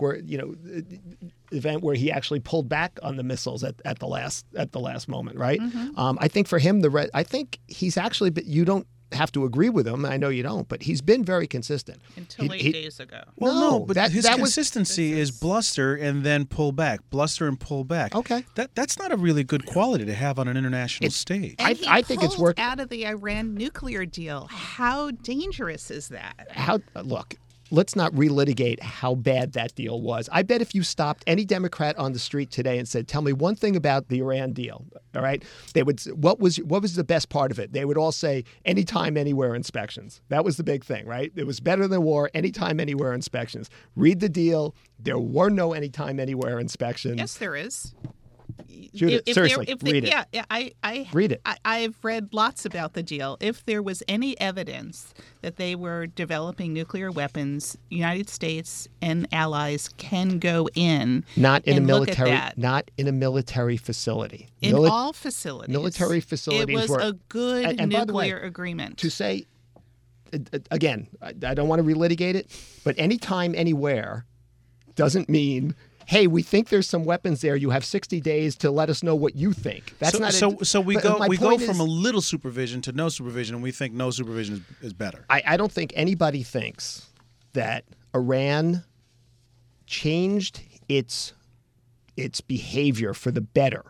event where he actually pulled back on the missiles at the last moment, right? Mm-hmm. I think for him I think he's actually. But you don't have to agree with him. I know you don't, but he's been very consistent. Until 8 days ago. Well, no, but his that consistency is bluster and then pull back, bluster and pull back. Okay. That's not a really good quality to have on an international stage. And I think it's worked out of the Iran nuclear deal. How dangerous is that? Look, let's not relitigate how bad that deal was. I bet if you stopped any Democrat on the street today and said, "Tell me one thing about the Iran deal," all right, they would. What was the best part of it? They would all say, "Anytime, anywhere inspections." That was the big thing, right? It was better than war. Anytime, anywhere inspections. Read the deal. There were no anytime, anywhere inspections. Yes, there is. Judith, seriously, read it. Yeah, I read it. I've read lots about the deal. If there was any evidence that they were developing nuclear weapons, United States and allies can go in not in and a military, look at that. Not in a military facility. In all facilities. Military facilities. It was a good and nuclear by the way, agreement. To say, again, I don't want to relitigate it, but anytime, anywhere doesn't mean, hey, we think there's some weapons there. You have 60 days to let us know what you think. That's so we go from a little supervision to no supervision, and we think no supervision is better. I don't think anybody thinks that Iran changed its behavior for the better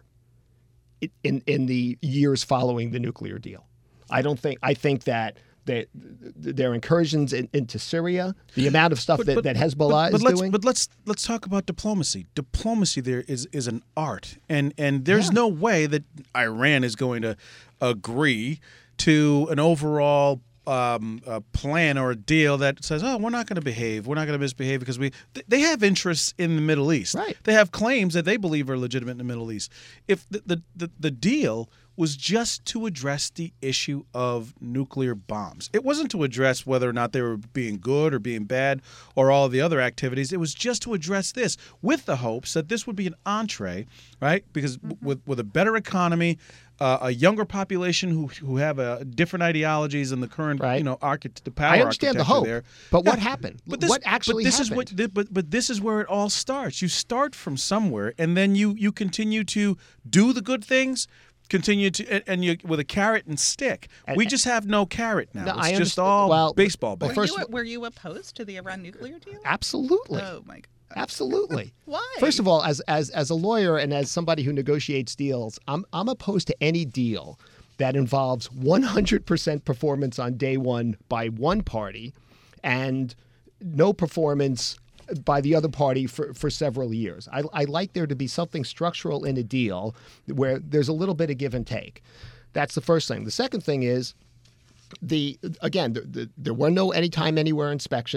in the years following the nuclear deal. I think that their incursions into Syria, the amount of stuff that Hezbollah is doing. But let's talk about diplomacy. Diplomacy there is an art, and there's no way that Iran is going to agree to an overall plan or a deal that says, "Oh, we're not going to behave. We're not going to misbehave," because they have interests in the Middle East. Right. They have claims that they believe are legitimate in the Middle East. If the deal was just to address the issue of nuclear bombs. It wasn't to address whether or not they were being good or being bad or all of the other activities. It was just to address this with the hopes that this would be an entree, right? Because with a better economy, a younger population who have different ideologies than the current, right. The power. I understand the hope, there. but what happened? What actually happened? But this is where it all starts. You start from somewhere, and then you continue to do the good things. Continue to and you with a carrot and stick. We just have no carrot now. It's just all baseball. Were you opposed to the Iran nuclear deal? Absolutely. Oh my God. Absolutely. Why? First of all, as a lawyer and as somebody who negotiates deals, I'm opposed to any deal that involves 100% performance on day one by one party and no performance by the other party for several years. I like there to be something structural in a deal where there's a little bit of give and take. That's the first thing. The second thing is, there were no anytime, anywhere inspections.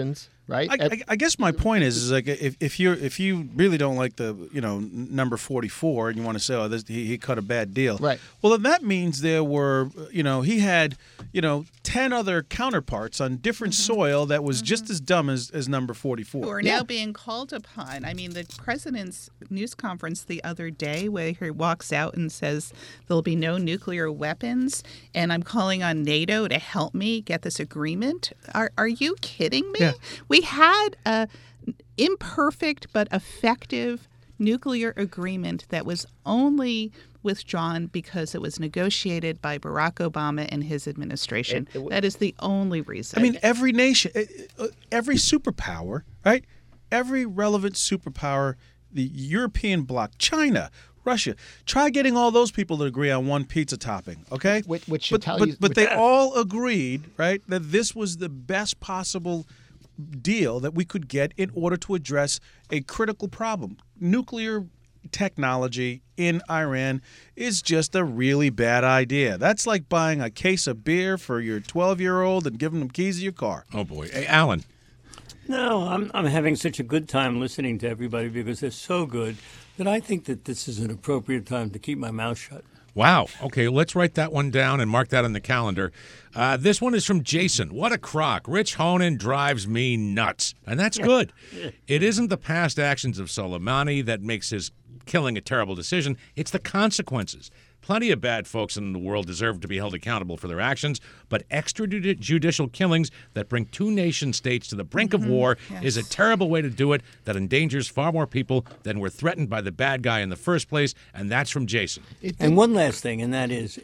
right? I guess my point is like if you really don't like the number 44 and you want to say he cut a bad deal, right? Well, then that means there were he had 10 other counterparts on different soil that was just as dumb as number 44. Who are now being called upon. I mean, the president's news conference the other day where he walks out and says there'll be no nuclear weapons, and I'm calling on NATO to help me get this agreement. Are you kidding me? Yeah. We had a imperfect but effective nuclear agreement that was only withdrawn because it was negotiated by Barack Obama and his administration. That is the only reason. I mean, every nation, every superpower, right? Every relevant superpower, the European bloc, China, Russia, try getting all those people to agree on one pizza topping, okay? Which should tell you, but they all agreed, right, that this was the best possible deal that we could get in order to address a critical problem. Nuclear technology in Iran is just a really bad idea. That's like buying a case of beer for your 12-year-old and giving them keys to your car. Oh, boy. Hey, Alan. No, I'm having such a good time listening to everybody because they're so good that I think that this is an appropriate time to keep my mouth shut. Wow. Okay, let's write that one down and mark that on the calendar. This one is from Jason. What a crock. Rich Honan drives me nuts. And that's good. It isn't the past actions of Soleimani that makes his killing a terrible decision. It's the consequences. Plenty of bad folks in the world deserve to be held accountable for their actions, but extrajudicial killings that bring two nation-states to the brink of war is a terrible way to do it that endangers far more people than were threatened by the bad guy in the first place, and that's from Jason. And one last thing, and that is,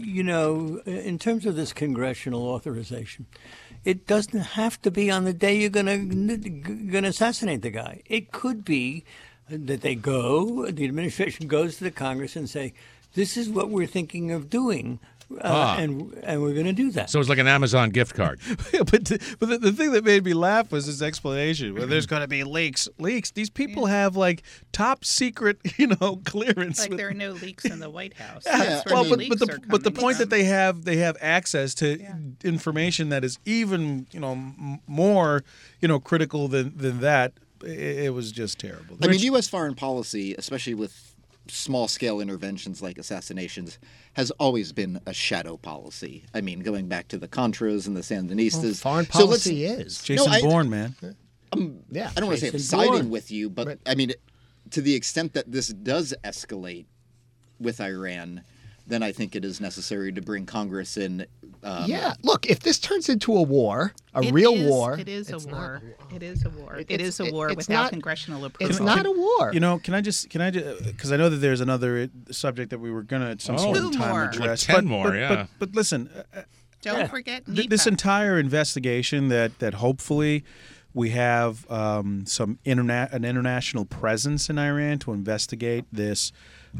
in terms of this congressional authorization, it doesn't have to be on the day you're going to assassinate the guy. It could be that the administration goes to the Congress and say, this is what we're thinking of doing, and we're going to do that. So it's like an Amazon gift card. But the thing that made me laugh was his explanation. Well, there's going to be leaks. These people have like top secret, clearance. Like there are no leaks in the White House. Yeah. Well, but the point that they have access to information that is even more critical than that. It was just terrible. I mean, U.S. foreign policy, especially with small-scale interventions like assassinations, has always been a shadow policy. I mean, going back to the Contras and the Sandinistas. Well, foreign policy is. Jason Bourne, man. I don't want to say I'm siding with you, but I mean, to the extent that this does escalate with Iran, then I think it is necessary to bring Congress in. Look, if this turns into a war, real war. It is a war. It is a war. It is a war without congressional approval. It's not a war. Can I just, because I know that there's another subject that we were going to at some point in time address. Like 10 more, But listen. Don't forget NEPA. This entire investigation that hopefully we have an international presence in Iran to investigate this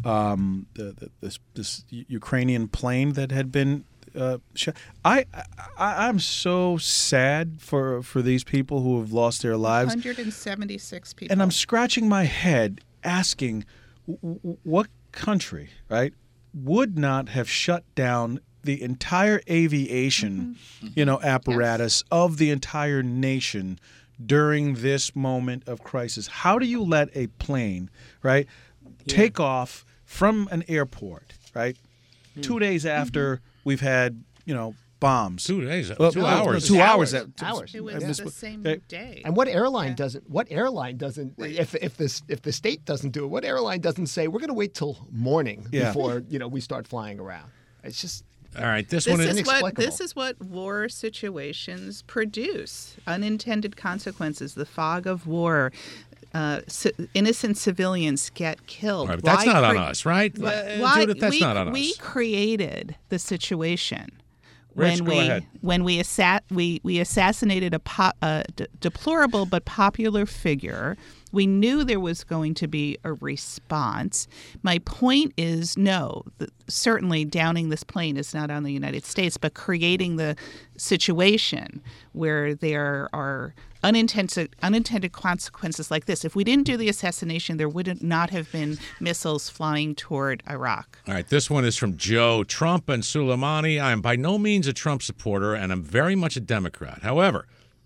this Ukrainian plane that had been shot. I'm so sad for these people who have lost their lives. 176 people. And I'm scratching my head asking what country, right, would not have shut down the entire aviation, apparatus of the entire nation during this moment of crisis. How do you let a plane, right, take off from an airport, right, 2 days after we've had, bombs? 2 days. Well, 2 no, hours. 2 hours. Hours. It was the same day. And what airline doesn't? If the state doesn't do it, what airline doesn't say we're going to wait till morning before we start flying around? It's just. All right, this one is inexplicable. This is what war situations produce: unintended consequences, the fog of war. Innocent civilians get killed. All right, but that's not on us, right? Judith, that's not on us. We created the situation. Rich, go ahead. When we assassinated a deplorable but popular figure, we knew there was going to be a response. My point is, certainly downing this plane is not on the United States, but creating the situation where there are unintended consequences like this. If we didn't do the assassination, there would not have been missiles flying toward Iraq. All right, this one is from Joe. Trump and Soleimani. I am by no means a Trump supporter, and I'm very much a Democrat. However,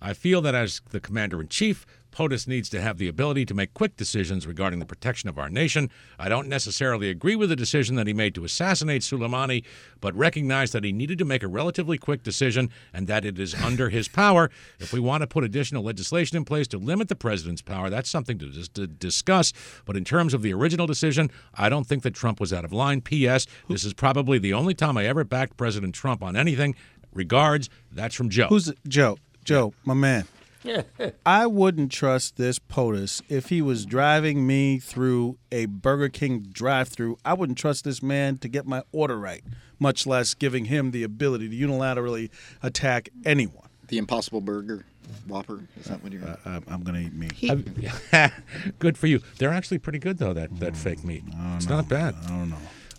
I feel that as the commander-in-chief, POTUS needs to have the ability to make quick decisions regarding the protection of our nation. I don't necessarily agree with the decision that he made to assassinate Soleimani, but recognize that he needed to make a relatively quick decision and that it is under his power. If we want to put additional legislation in place to limit the president's power, that's something to discuss. But in terms of the original decision, I don't think that Trump was out of line. P.S. This is probably the only time I ever backed President Trump on anything. Regards, that's from Joe. Who's Joe? Joe, my man. I wouldn't trust this POTUS if he was driving me through a Burger King drive-thru. I wouldn't trust this man to get my order right, much less giving him the ability to unilaterally attack anyone. The Impossible Burger Whopper, is that what you're I'm going to eat meat. Good for you. They're actually pretty good, though, that fake meat. It's not bad. I don't know.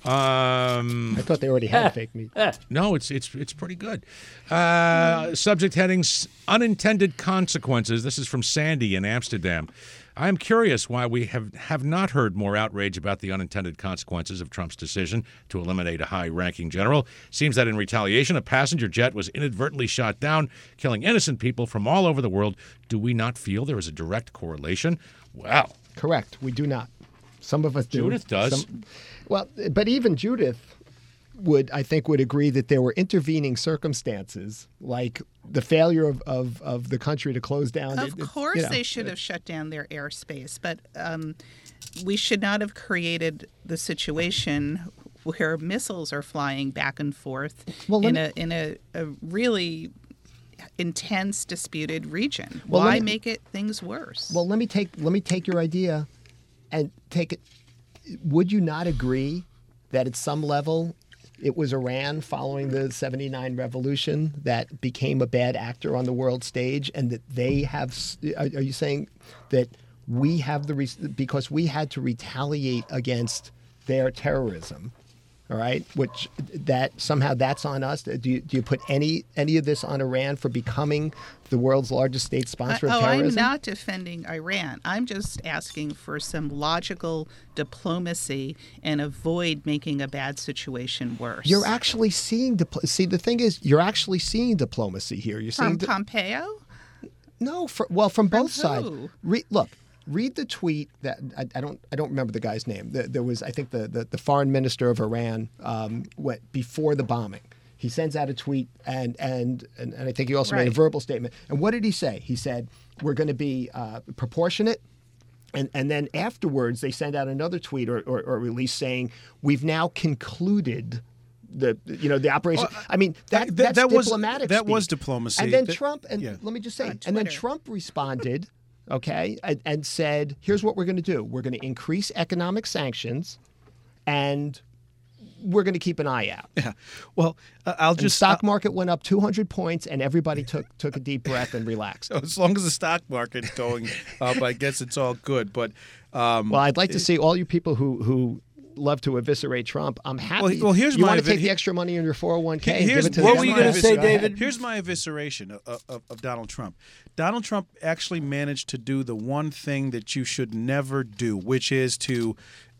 I thought they already had fake meat. No, it's pretty good. Subject headings: unintended consequences. This is from Sandy in Amsterdam. I am curious why we have not heard more outrage about the unintended consequences of Trump's decision to eliminate a high-ranking general. Seems that in retaliation, a passenger jet was inadvertently shot down, killing innocent people from all over the world. Do we not feel there is a direct correlation? Well, Correct. We do not. Some of us do. Judith does. Well, but even Judith would agree that there were intervening circumstances, like the failure of the country to close down. Of course, they should have shut down their airspace, but we should not have created the situation where missiles are flying back and forth in a really intense, disputed region. Why make it things worse? Well, let me take your idea and take it. Would you not agree that at some level it was Iran following the 79 revolution that became a bad actor on the world stage, and that they have? Are you saying that we have because we had to retaliate against their terrorism? All right, which that somehow that's on us. Do you put any of this on Iran for becoming the world's largest state sponsor of terrorism? I'm not defending Iran. I'm just asking for some logical diplomacy and avoid making a bad situation worse. You're actually seeing the thing is, you're actually seeing diplomacy here. You're seeing from Pompeo? No, from both sides. Who? Look. Read the tweet that I don't remember the guy's name. There was, I think, the foreign minister of Iran before the bombing. He sends out a tweet and I think he also made a verbal statement. And what did he say? He said, we're going to be proportionate. And then afterwards they send out another tweet or release saying, we've now concluded the operation. I mean, that's diplomatic. That was diplomacy. And then Trump, let me just say, and then Trump responded. Okay, and said, here's what we're going to do. We're going to increase economic sanctions, and we're going to keep an eye out. Yeah. Well, The stock market went up 200 points, and everybody took a deep breath and relaxed. As long as the stock market's going up, I guess it's all good. But well, I'd like to see all you people who love to eviscerate Trump. I'm happy. Well, here's you want to take the extra money in your 401k and give it to what were you going to say, David? Here's my evisceration of Donald Trump. Donald Trump actually managed to do the one thing that you should never do, which is to,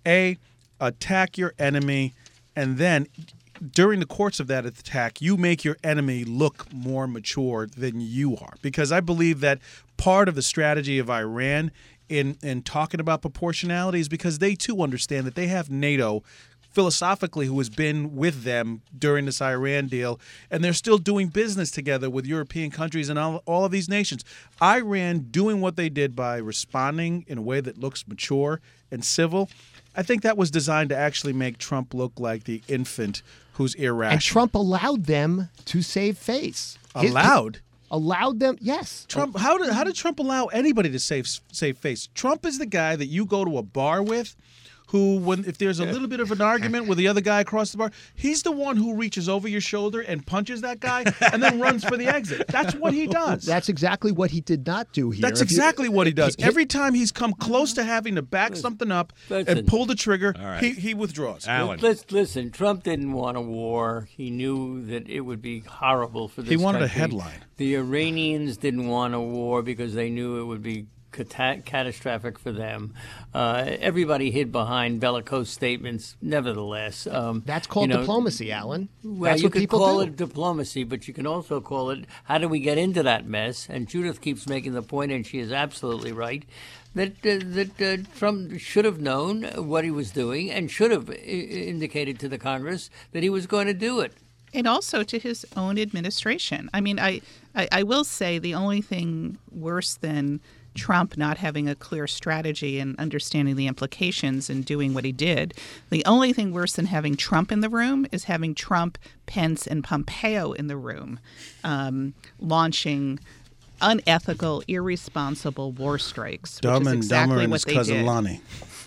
attack your enemy, and then during the course of that attack, you make your enemy look more mature than you are. Because I believe that part of the strategy of Iran in talking about proportionality is because they too understand that they have NATO philosophically who has been with them during this Iran deal, and they're still doing business together with European countries and all of these nations. Iran doing what they did by responding in a way that looks mature and civil, I think that was designed to actually make Trump look like the infant who's irrational. And Trump allowed them to save face. Allowed them, yes. Trump. How did Trump allow anybody to save face? Trump is the guy that you go to a bar with, who, if there's a little bit of an argument with the other guy across the bar, he's the one who reaches over your shoulder and punches that guy and then runs for the exit. That's what he does. That's exactly what he did not do here. That's exactly what he does. Every time he's come close to having to back something up and pull the trigger, he withdraws. Alan. Listen, Trump didn't want a war. He knew that it would be horrible for this country. He wanted a headline. The Iranians didn't want a war because they knew it would be catastrophic for them. Everybody hid behind bellicose statements. Nevertheless, That's called diplomacy, Alan. Well, That's you what could people call do. it diplomacy, but you can also call it, how do we get into that mess? And Judith keeps making the point, and she is absolutely right, that Trump should have known what he was doing and should have indicated to the Congress that he was going to do it. And also to his own administration. I mean, I will say the only thing worse than Trump not having a clear strategy and understanding the implications and doing what he did, the only thing worse than having Trump in the room is having Trump, Pence, and Pompeo in the room, launching unethical, irresponsible war strikes, Dumb which is and exactly Dumber and what his they cousin did. Lonnie.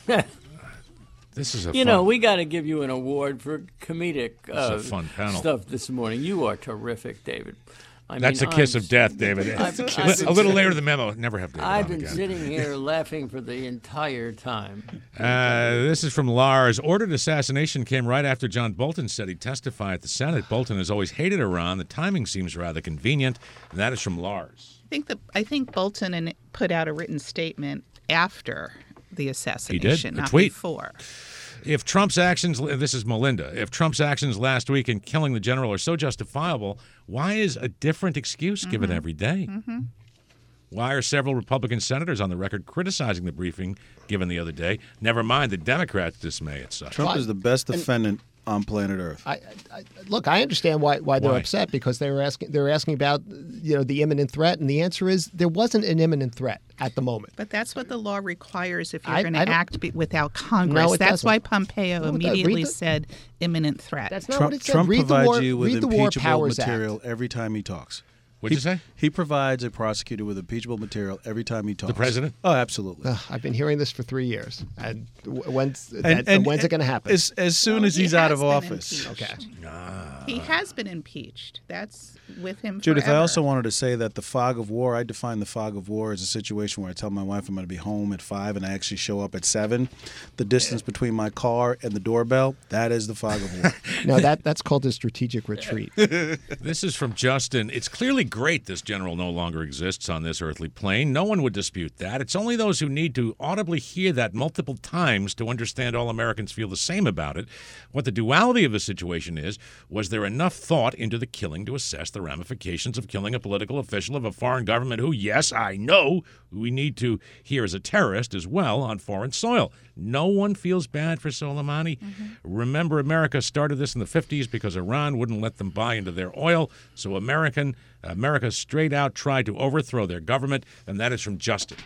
This is a You fun, know, we got to give you an award for comedic a fun panel. stuff this morning. You are terrific, David. That's a kiss of death, David. A little later in the memo. Never have David I've on been again. sitting here laughing for the entire time. This is from Lars. Ordered assassination came right after John Bolton said he'd testify at the Senate. Bolton has always hated Iran. The timing seems rather convenient. And that is from Lars. I think Bolton put out a written statement after the assassination, A not tweet. before. If Trump's actions, this is Melinda, if Trump's actions last week in killing the general are so justifiable, why is a different excuse given every day? Why are several Republican senators on the record criticizing the briefing given the other day? Never mind the Democrats' dismay at such. Trump is the best defendant on planet Earth. Look, I understand why they're Why? upset, because they were asking about the imminent threat, and the answer is there wasn't an imminent threat at the moment. But that's what the law requires if you're I going to don't- act without Congress. No, it That's doesn't. why Pompeo No, immediately read the- said imminent threat. That's not Trump, what it said. Trump read provides the war, you with read the War impeachable Powers material Act. every time he talks. What'd you say? He provides a prosecutor with impeachable material every time he talks. The president? Oh, absolutely. I've been hearing this for 3 years. And when's And it going to happen? As soon as He he's out has of been office. impeached. He has been impeached. That's with him Judith, forever. I also wanted to say that the fog of war, I define the fog of war as a situation where I tell my wife I'm going to be home at 5 and I actually show up at 7. The distance between my car and the doorbell, that is the fog of war. No, that's called a strategic retreat. This is from Justin. It's clearly great this general no longer exists on this earthly plane. No one would dispute that. It's only those who need to audibly hear that multiple times to understand all Americans feel the same about it. What the duality of the situation is, was there enough thought into the killing to assess the ramifications of killing a political official of a foreign government who, yes, I know, we need to hear as a terrorist as well on foreign soil? No one feels bad for Soleimani. Remember, America started this in the 50s because Iran wouldn't let them buy into their oil. So America straight out tried to overthrow their government, and that is from Justin.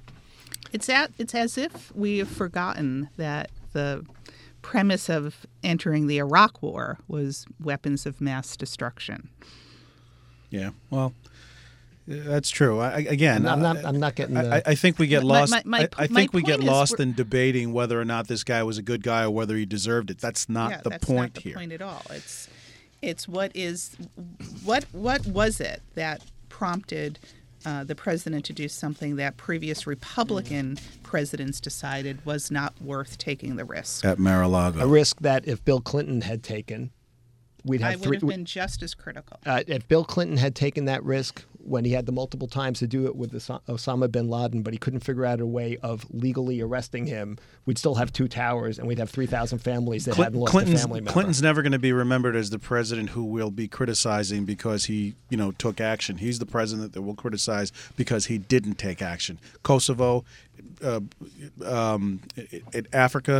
It's as if we have forgotten that the premise of entering the Iraq War was weapons of mass destruction. Yeah, well, that's true. I'm not getting the... I think we get lost. my I think we get point is lost we're- in debating whether or not this guy was a good guy or whether he deserved it. That's not the that's point not the here. point at all. It's what was it that prompted the president to do something that previous Republican presidents decided was not worth taking the risk. At Mar-a-Lago. a risk that if Bill Clinton had taken, we'd I have would three. have been just as critical. If Bill Clinton had taken that risk when he had the multiple times to do it with Osama bin Laden, but he couldn't figure out a way of legally arresting him, we'd still have 2 towers and we'd have 3,000 families that hadn't lost a family member. Clinton's never going to be remembered as the president who will be criticizing because he, took action. He's the president that will criticize because he didn't take action. Kosovo, Africa,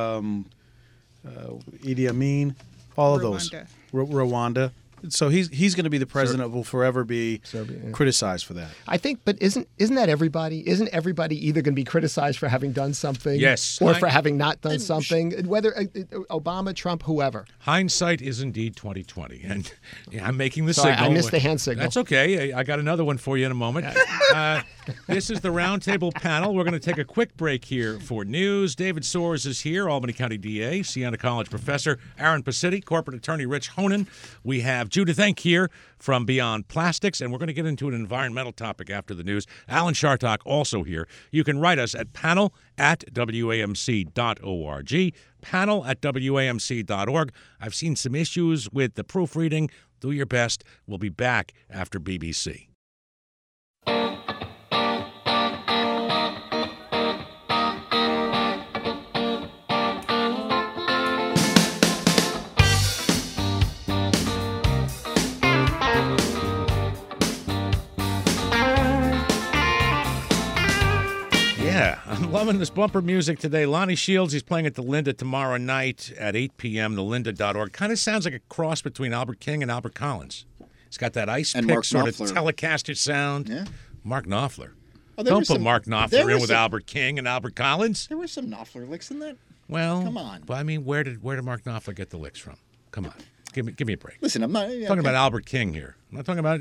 Idi Amin, all of those. Rwanda. So he's going to be the president who will forever be Serbia, yeah. criticized for that. I think, but isn't that everybody? Isn't everybody either going to be criticized for having done something, Yes. or for having not done something? Whether Obama, Trump, whoever. Hindsight is indeed 20/20, and I'm making the Sorry, signal. I missed the hand signal. That's okay. I got another one for you in a moment. This is the roundtable panel. We're going to take a quick break here for news. David Soares is here, Albany County DA, Siena College professor, Aaron Pacitti, corporate attorney Rich Honan. We have Judith Enck here from Beyond Plastics, and we're going to get into an environmental topic after the news. Alan Chartock also here. You can write us at panel@wamc.org, panel@wamc.org. I've seen some issues with the proofreading. Do your best. We'll be back after BBC. Loving this bumper music today. Lonnie Shields, he's playing at the Linda tomorrow night at 8 p.m., thelynda.org. Kind of sounds like a cross between Albert King and Albert Collins. It's got that ice And pick Mark sort of Knopfler. Telecaster sound. Yeah. Mark Knopfler. Oh, there Don't were put some- Mark there Knopfler were in with some- Albert King and Albert Collins. There were some Knopfler licks in that. Well, Come on. But I mean, where did Mark Knopfler get the licks from? Come on. Give me a break. Listen, I'm not I'm talking about Albert King here. I'm not talking about,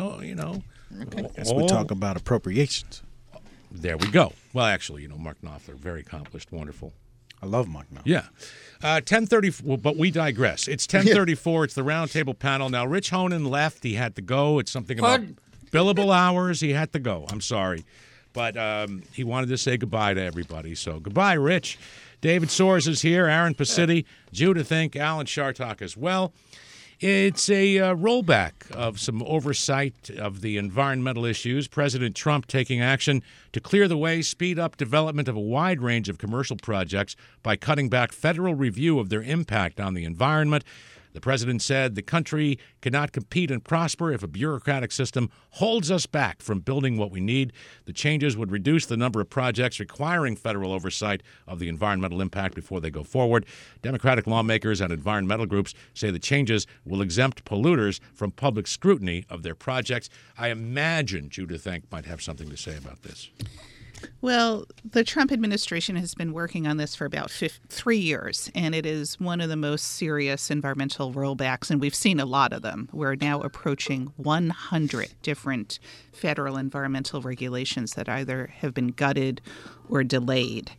As we talk about appropriations. There we go. Well, actually, Mark Knopfler, very accomplished, wonderful. I love Mark Knopfler. Yeah. 10:30, well, but we digress. It's 10:34. It's the roundtable panel. Now, Rich Honan left. He had to go. It's something about billable hours. He had to go. I'm sorry. But he wanted to say goodbye to everybody. So goodbye, Rich. David Soares is here. Aaron Pacitti, Judith Ink, Alan Chartock as well. It's a rollback of some oversight of the environmental issues. President Trump taking action to clear the way, speed up development of a wide range of commercial projects by cutting back federal review of their impact on the environment. The president said the country cannot compete and prosper if a bureaucratic system holds us back from building what we need. The changes would reduce the number of projects requiring federal oversight of the environmental impact before they go forward. Democratic lawmakers and environmental groups say the changes will exempt polluters from public scrutiny of their projects. I imagine Judith Ink might have something to say about this. Well, the Trump administration has been working on this for about 3 years, and it is one of the most serious environmental rollbacks, and we've seen a lot of them. We're now approaching 100 different federal environmental regulations that either have been gutted or delayed.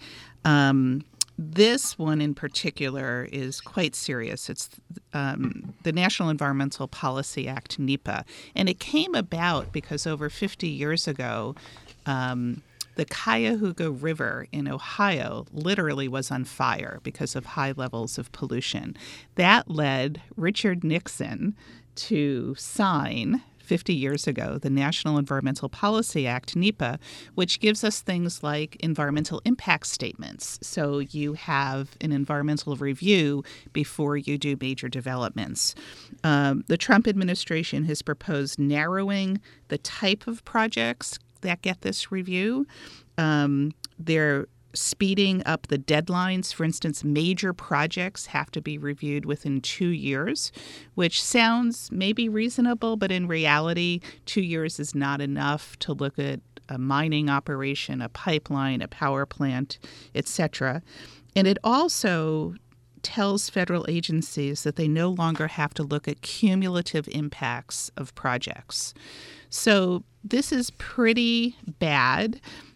This one in particular is quite serious. It's the National Environmental Policy Act, NEPA, and it came about because over 50 years ago, the Cuyahoga River in Ohio literally was on fire because of high levels of pollution. That led Richard Nixon to sign 50 years ago the National Environmental Policy Act, NEPA, which gives us things like environmental impact statements. So you have an environmental review before you do major developments. The Trump administration has proposed narrowing the type of projects that get this review. They're speeding up the deadlines. For instance, major projects have to be reviewed within 2 years, which sounds maybe reasonable, but in reality, 2 years is not enough to look at a mining operation, a pipeline, a power plant, etc. And it also tells federal agencies that they no longer have to look at cumulative impacts of projects. So this is pretty bad.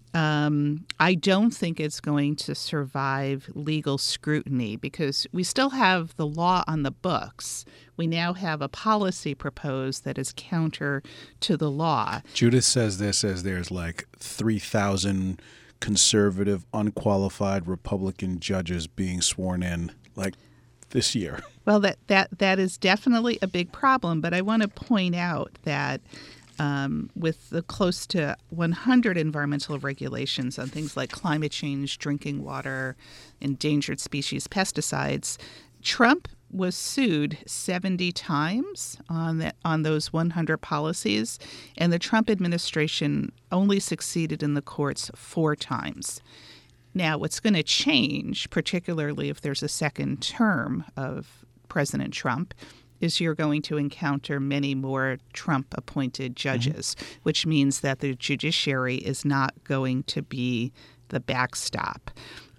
I don't think it's going to survive legal scrutiny because we still have the law on the books. We now have a policy proposed that is counter to the law. Judith says this as there's like 3,000 conservative, unqualified Republican judges being sworn in like this year. Well, that is definitely a big problem, but I want to point out that with the close to 100 environmental regulations on things like climate change, drinking water, endangered species, pesticides, Trump was sued 70 times on those 100 policies, and the Trump administration only succeeded in the courts 4 times. Now, what's going to change, particularly if there's a second term of President Trump, is you're going to encounter many more Trump-appointed judges, which means that the judiciary is not going to be the backstop.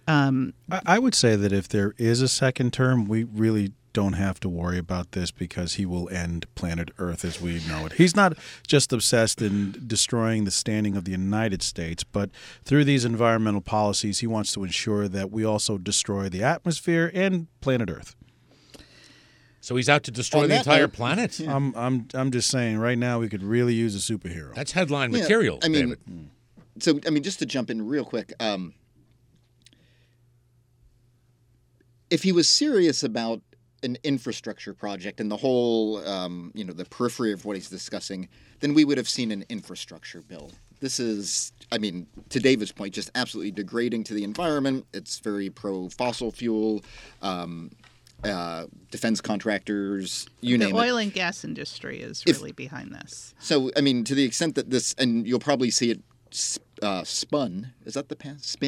I would say that if there is a second term, we really don't have to worry about this because he will end planet Earth as we know it. He's not just obsessed in destroying the standing of the United States, but through these environmental policies, he wants to ensure that we also destroy the atmosphere and planet Earth. So he's out to destroy On the that entire note- planet? Yeah. I'm just saying right now we could really use a superhero. That's headline Yeah, material, I mean, David. just to jump in real quick, if he was serious about an infrastructure project and the whole, the periphery of what he's discussing, then we would have seen an infrastructure bill. This is, to David's point, just absolutely degrading to the environment. It's very pro-fossil fuel, defense contractors, you name it. The oil and gas industry is really behind this. So, to the extent that this, and you'll probably see it spun. Is that the spinned?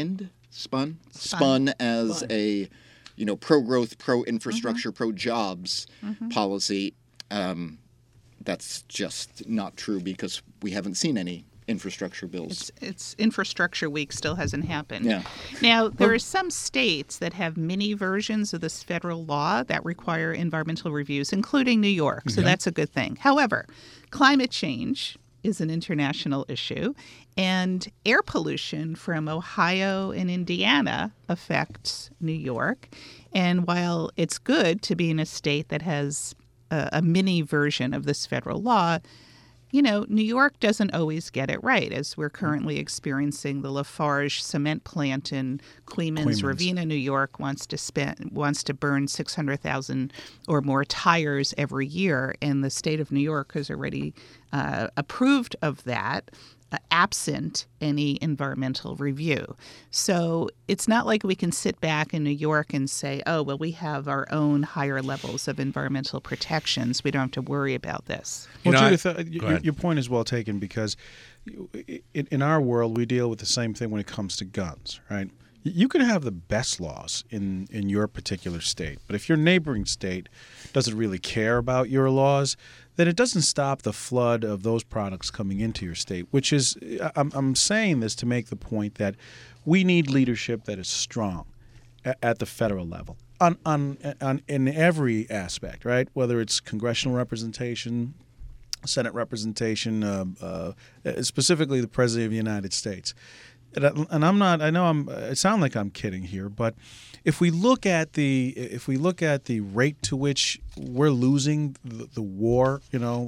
spun as a, pro-growth, pro-infrastructure, pro-jobs policy. That's just not true because we haven't seen any infrastructure bills. It's Infrastructure Week still hasn't happened. Yeah. Now, there are some states that have mini versions of this federal law that require environmental reviews, including New York. So that's a good thing. However, climate change is an international issue, and air pollution from Ohio and Indiana affects New York. And while it's good to be in a state that has a mini version of this federal law, New York doesn't always get it right, as we're currently experiencing. The Lafarge cement plant in Queens, Ravina, New York, wants to burn 600,000 or more tires every year, and the state of New York has already approved of that, absent any environmental review. So it's not like we can sit back in New York and say, oh, well, we have our own higher levels of environmental protections. We don't have to worry about this. Well, Judith, your point is well taken, because in our world, we deal with the same thing when it comes to guns, right? You can have the best laws in your particular state, but if your neighboring state doesn't really care about your laws, then it doesn't stop the flood of those products coming into your state, which is, I'm saying this to make the point that we need leadership that is strong at the federal level in every aspect, right? Whether it's congressional representation, Senate representation, specifically the President of the United States. And I'm not. I know I sound like I'm kidding here, but if we look at the rate to which we're losing the war,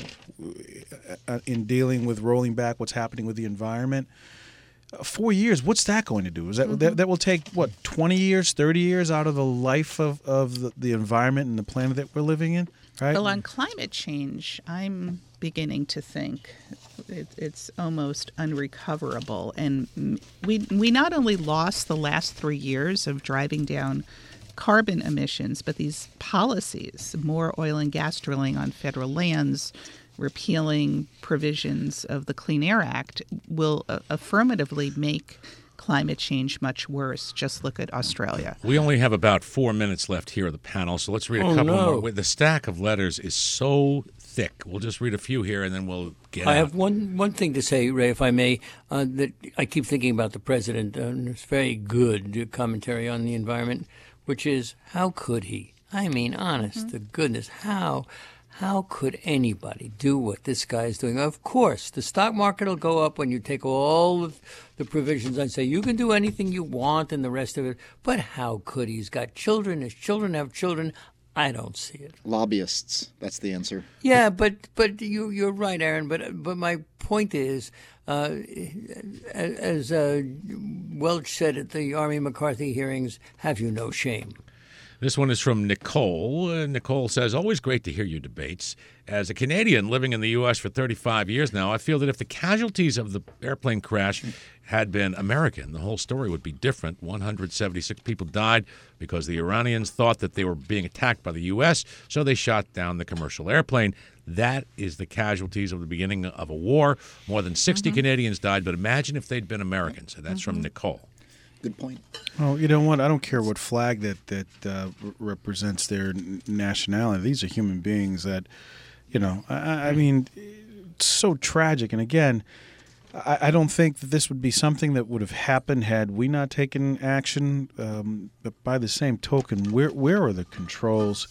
in dealing with rolling back what's happening with the environment, 4 years. What's that going to do? Is that will take 20 years, 30 years out of the life of the environment and the planet that we're living in, right? Well, on climate change, I'm beginning to think it's almost unrecoverable. And we not only lost the last 3 years of driving down carbon emissions, but these policies, more oil and gas drilling on federal lands, repealing provisions of the Clean Air Act, will affirmatively make climate change much worse. Just look at Australia. We only have about 4 minutes left here of the panel, so let's read a couple more. The stack of letters is so thick. We'll just read a few here, and then we'll get I have one thing to say, Ray, if I may, that I keep thinking about the president, and it's very good commentary on the environment, which is, how could he? I mean, honest to goodness, how could anybody do what this guy is doing? Of course, the stock market will go up when you take all of the provisions and say you can do anything you want and the rest of it. But how could he? He's got children. His children have children. I don't see it. Lobbyists. That's the answer. Yeah, but you're right, Aaron. But my point is, as Welch said at the Army McCarthy hearings, have you no shame? This one is from Nicole. Nicole says, always great to hear your debates. As a Canadian living in the U.S. for 35 years now, I feel that if the casualties of the airplane crash had been American, the whole story would be different. 176 people died because the Iranians thought that they were being attacked by the U.S., so they shot down the commercial airplane. That is the casualties of the beginning of a war. More than 60 Canadians died, but imagine if they'd been Americans. So that's from Nicole. Good point. Oh, you know what? I don't care what flag that represents their nationality. These are human beings that, I mean, it's so tragic. And again, I don't think that this would be something that would have happened had we not taken action. But by the same token, where are the controls,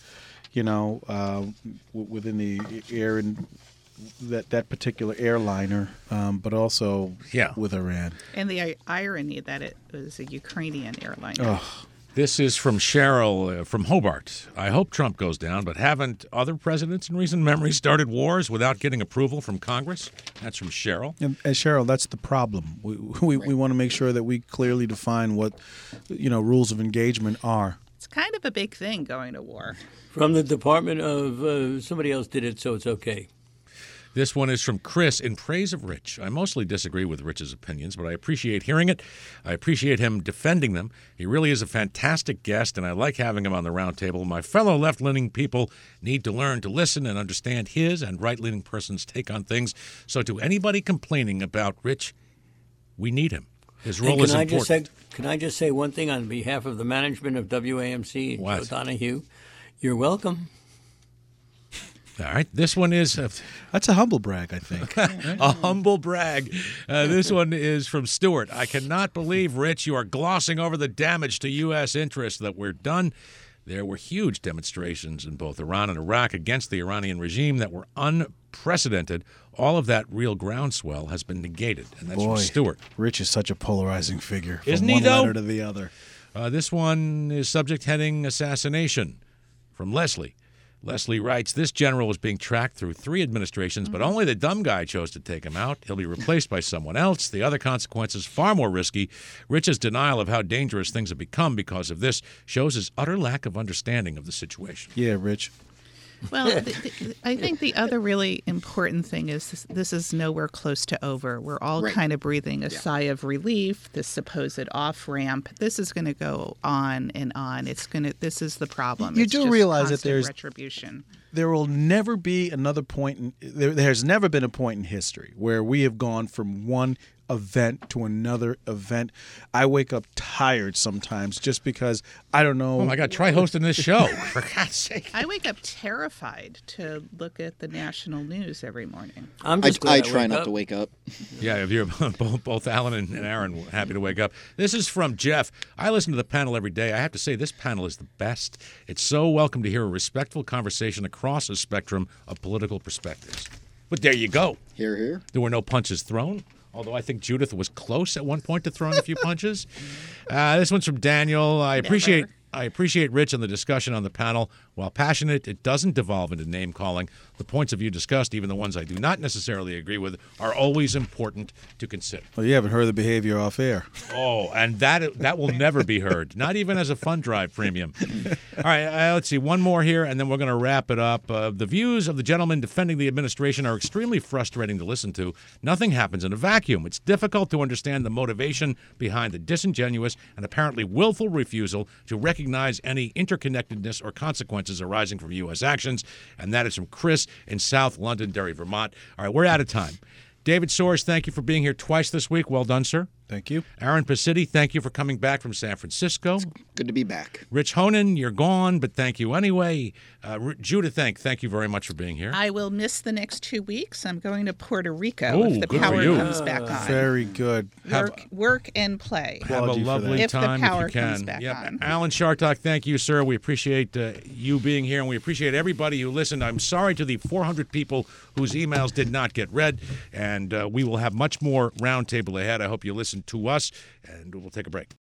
within the air and that particular airliner, but also with Iran. And the irony that it was a Ukrainian airliner. Oh. This is from Cheryl from Hobart. I hope Trump goes down, but haven't other presidents in recent memory started wars without getting approval from Congress? That's from Cheryl. And Cheryl, that's the problem. We want to make sure that we clearly define what rules of engagement are. It's kind of a big thing going to war. From the Department of somebody else did it, so it's okay. This one is from Chris in praise of Rich. I mostly disagree with Rich's opinions, but I appreciate hearing it. I appreciate him defending them. He really is a fantastic guest, and I like having him on the round table. My fellow left-leaning people need to learn to listen and understand his and right-leaning person's take on things. So to anybody complaining about Rich, we need him. His role Hey, is important. Can I just say one thing on behalf of the management of WAMC and What? Joe Donahue? You're welcome. All right. This one is That's a humble brag, I think. a humble brag. This one is from Stuart. I cannot believe, Rich, you are glossing over the damage to U.S. interests that were done. There were huge demonstrations in both Iran and Iraq against the Iranian regime that were unprecedented. All of that real groundswell has been negated. And that's from Stuart. Rich is such a polarizing figure from Isn't he, one though? letter to the other. This one is subject heading assassination from Leslie. Leslie writes, this general was being tracked through 3 administrations, but only the dumb guy chose to take him out. He'll be replaced by someone else. The other consequences far more risky. Rich's denial of how dangerous things have become because of this shows his utter lack of understanding of the situation. Yeah, Rich. Well, I think the other really important thing is this is nowhere close to over. We're all Right. kind of breathing a sigh of relief. This supposed off ramp. This is going to go on and on. This is the problem. You It's do just realize that constant there's- retribution. There will never be another point. There's never been a point in history where we have gone from one event to another event. I wake up tired sometimes just because I don't know. Oh, my God, try hosting this show, for God's sake. I wake up terrified to look at the national news every morning. I'm I, just glad I try wake not up. to wake up. Yeah, if you're both Alan and Aaron were happy to wake up. This is from Jeff. I listen to the panel every day. I have to say, this panel is the best. It's so welcome to hear a respectful conversation across a spectrum of political perspectives. But there you go. Here, here. There were no punches thrown, although I think Judith was close at one point to throwing a few punches. This one's from Daniel. I appreciate Rich and the discussion on the panel. While passionate, it doesn't devolve into name-calling. The points of view discussed, even the ones I do not necessarily agree with, are always important to consider. Well, you haven't heard the behavior off air. Oh, and that will never be heard, not even as a fund drive premium. All right, let's see, one more here, and then we're going to wrap it up. The views of the gentleman defending the administration are extremely frustrating to listen to. Nothing happens in a vacuum. It's difficult to understand the motivation behind the disingenuous and apparently willful refusal to recognize any interconnectedness or consequences arising from U.S. actions, and that is from Chris in South Londonderry, Vermont. All right, we're out of time. David Soares, thank you for being here twice this week. Well done, sir. Thank you. Aaron Pacitti, thank you for coming back from San Francisco. Good to be back. Rich Honan, you're gone, but thank you anyway. Judith, thank you very much for being here. I will miss the next 2 weeks. I'm going to Puerto Rico if the good for power you. comes back on. Very good. Work and play. Have a Apology for lovely that. If the time power if you can. comes back on. Alan Shartok, thank you, sir. We appreciate you being here, and we appreciate everybody who listened. I'm sorry to the 400 people whose emails did not get read, and we will have much more roundtable ahead. I hope you listen to us, and we'll take a break.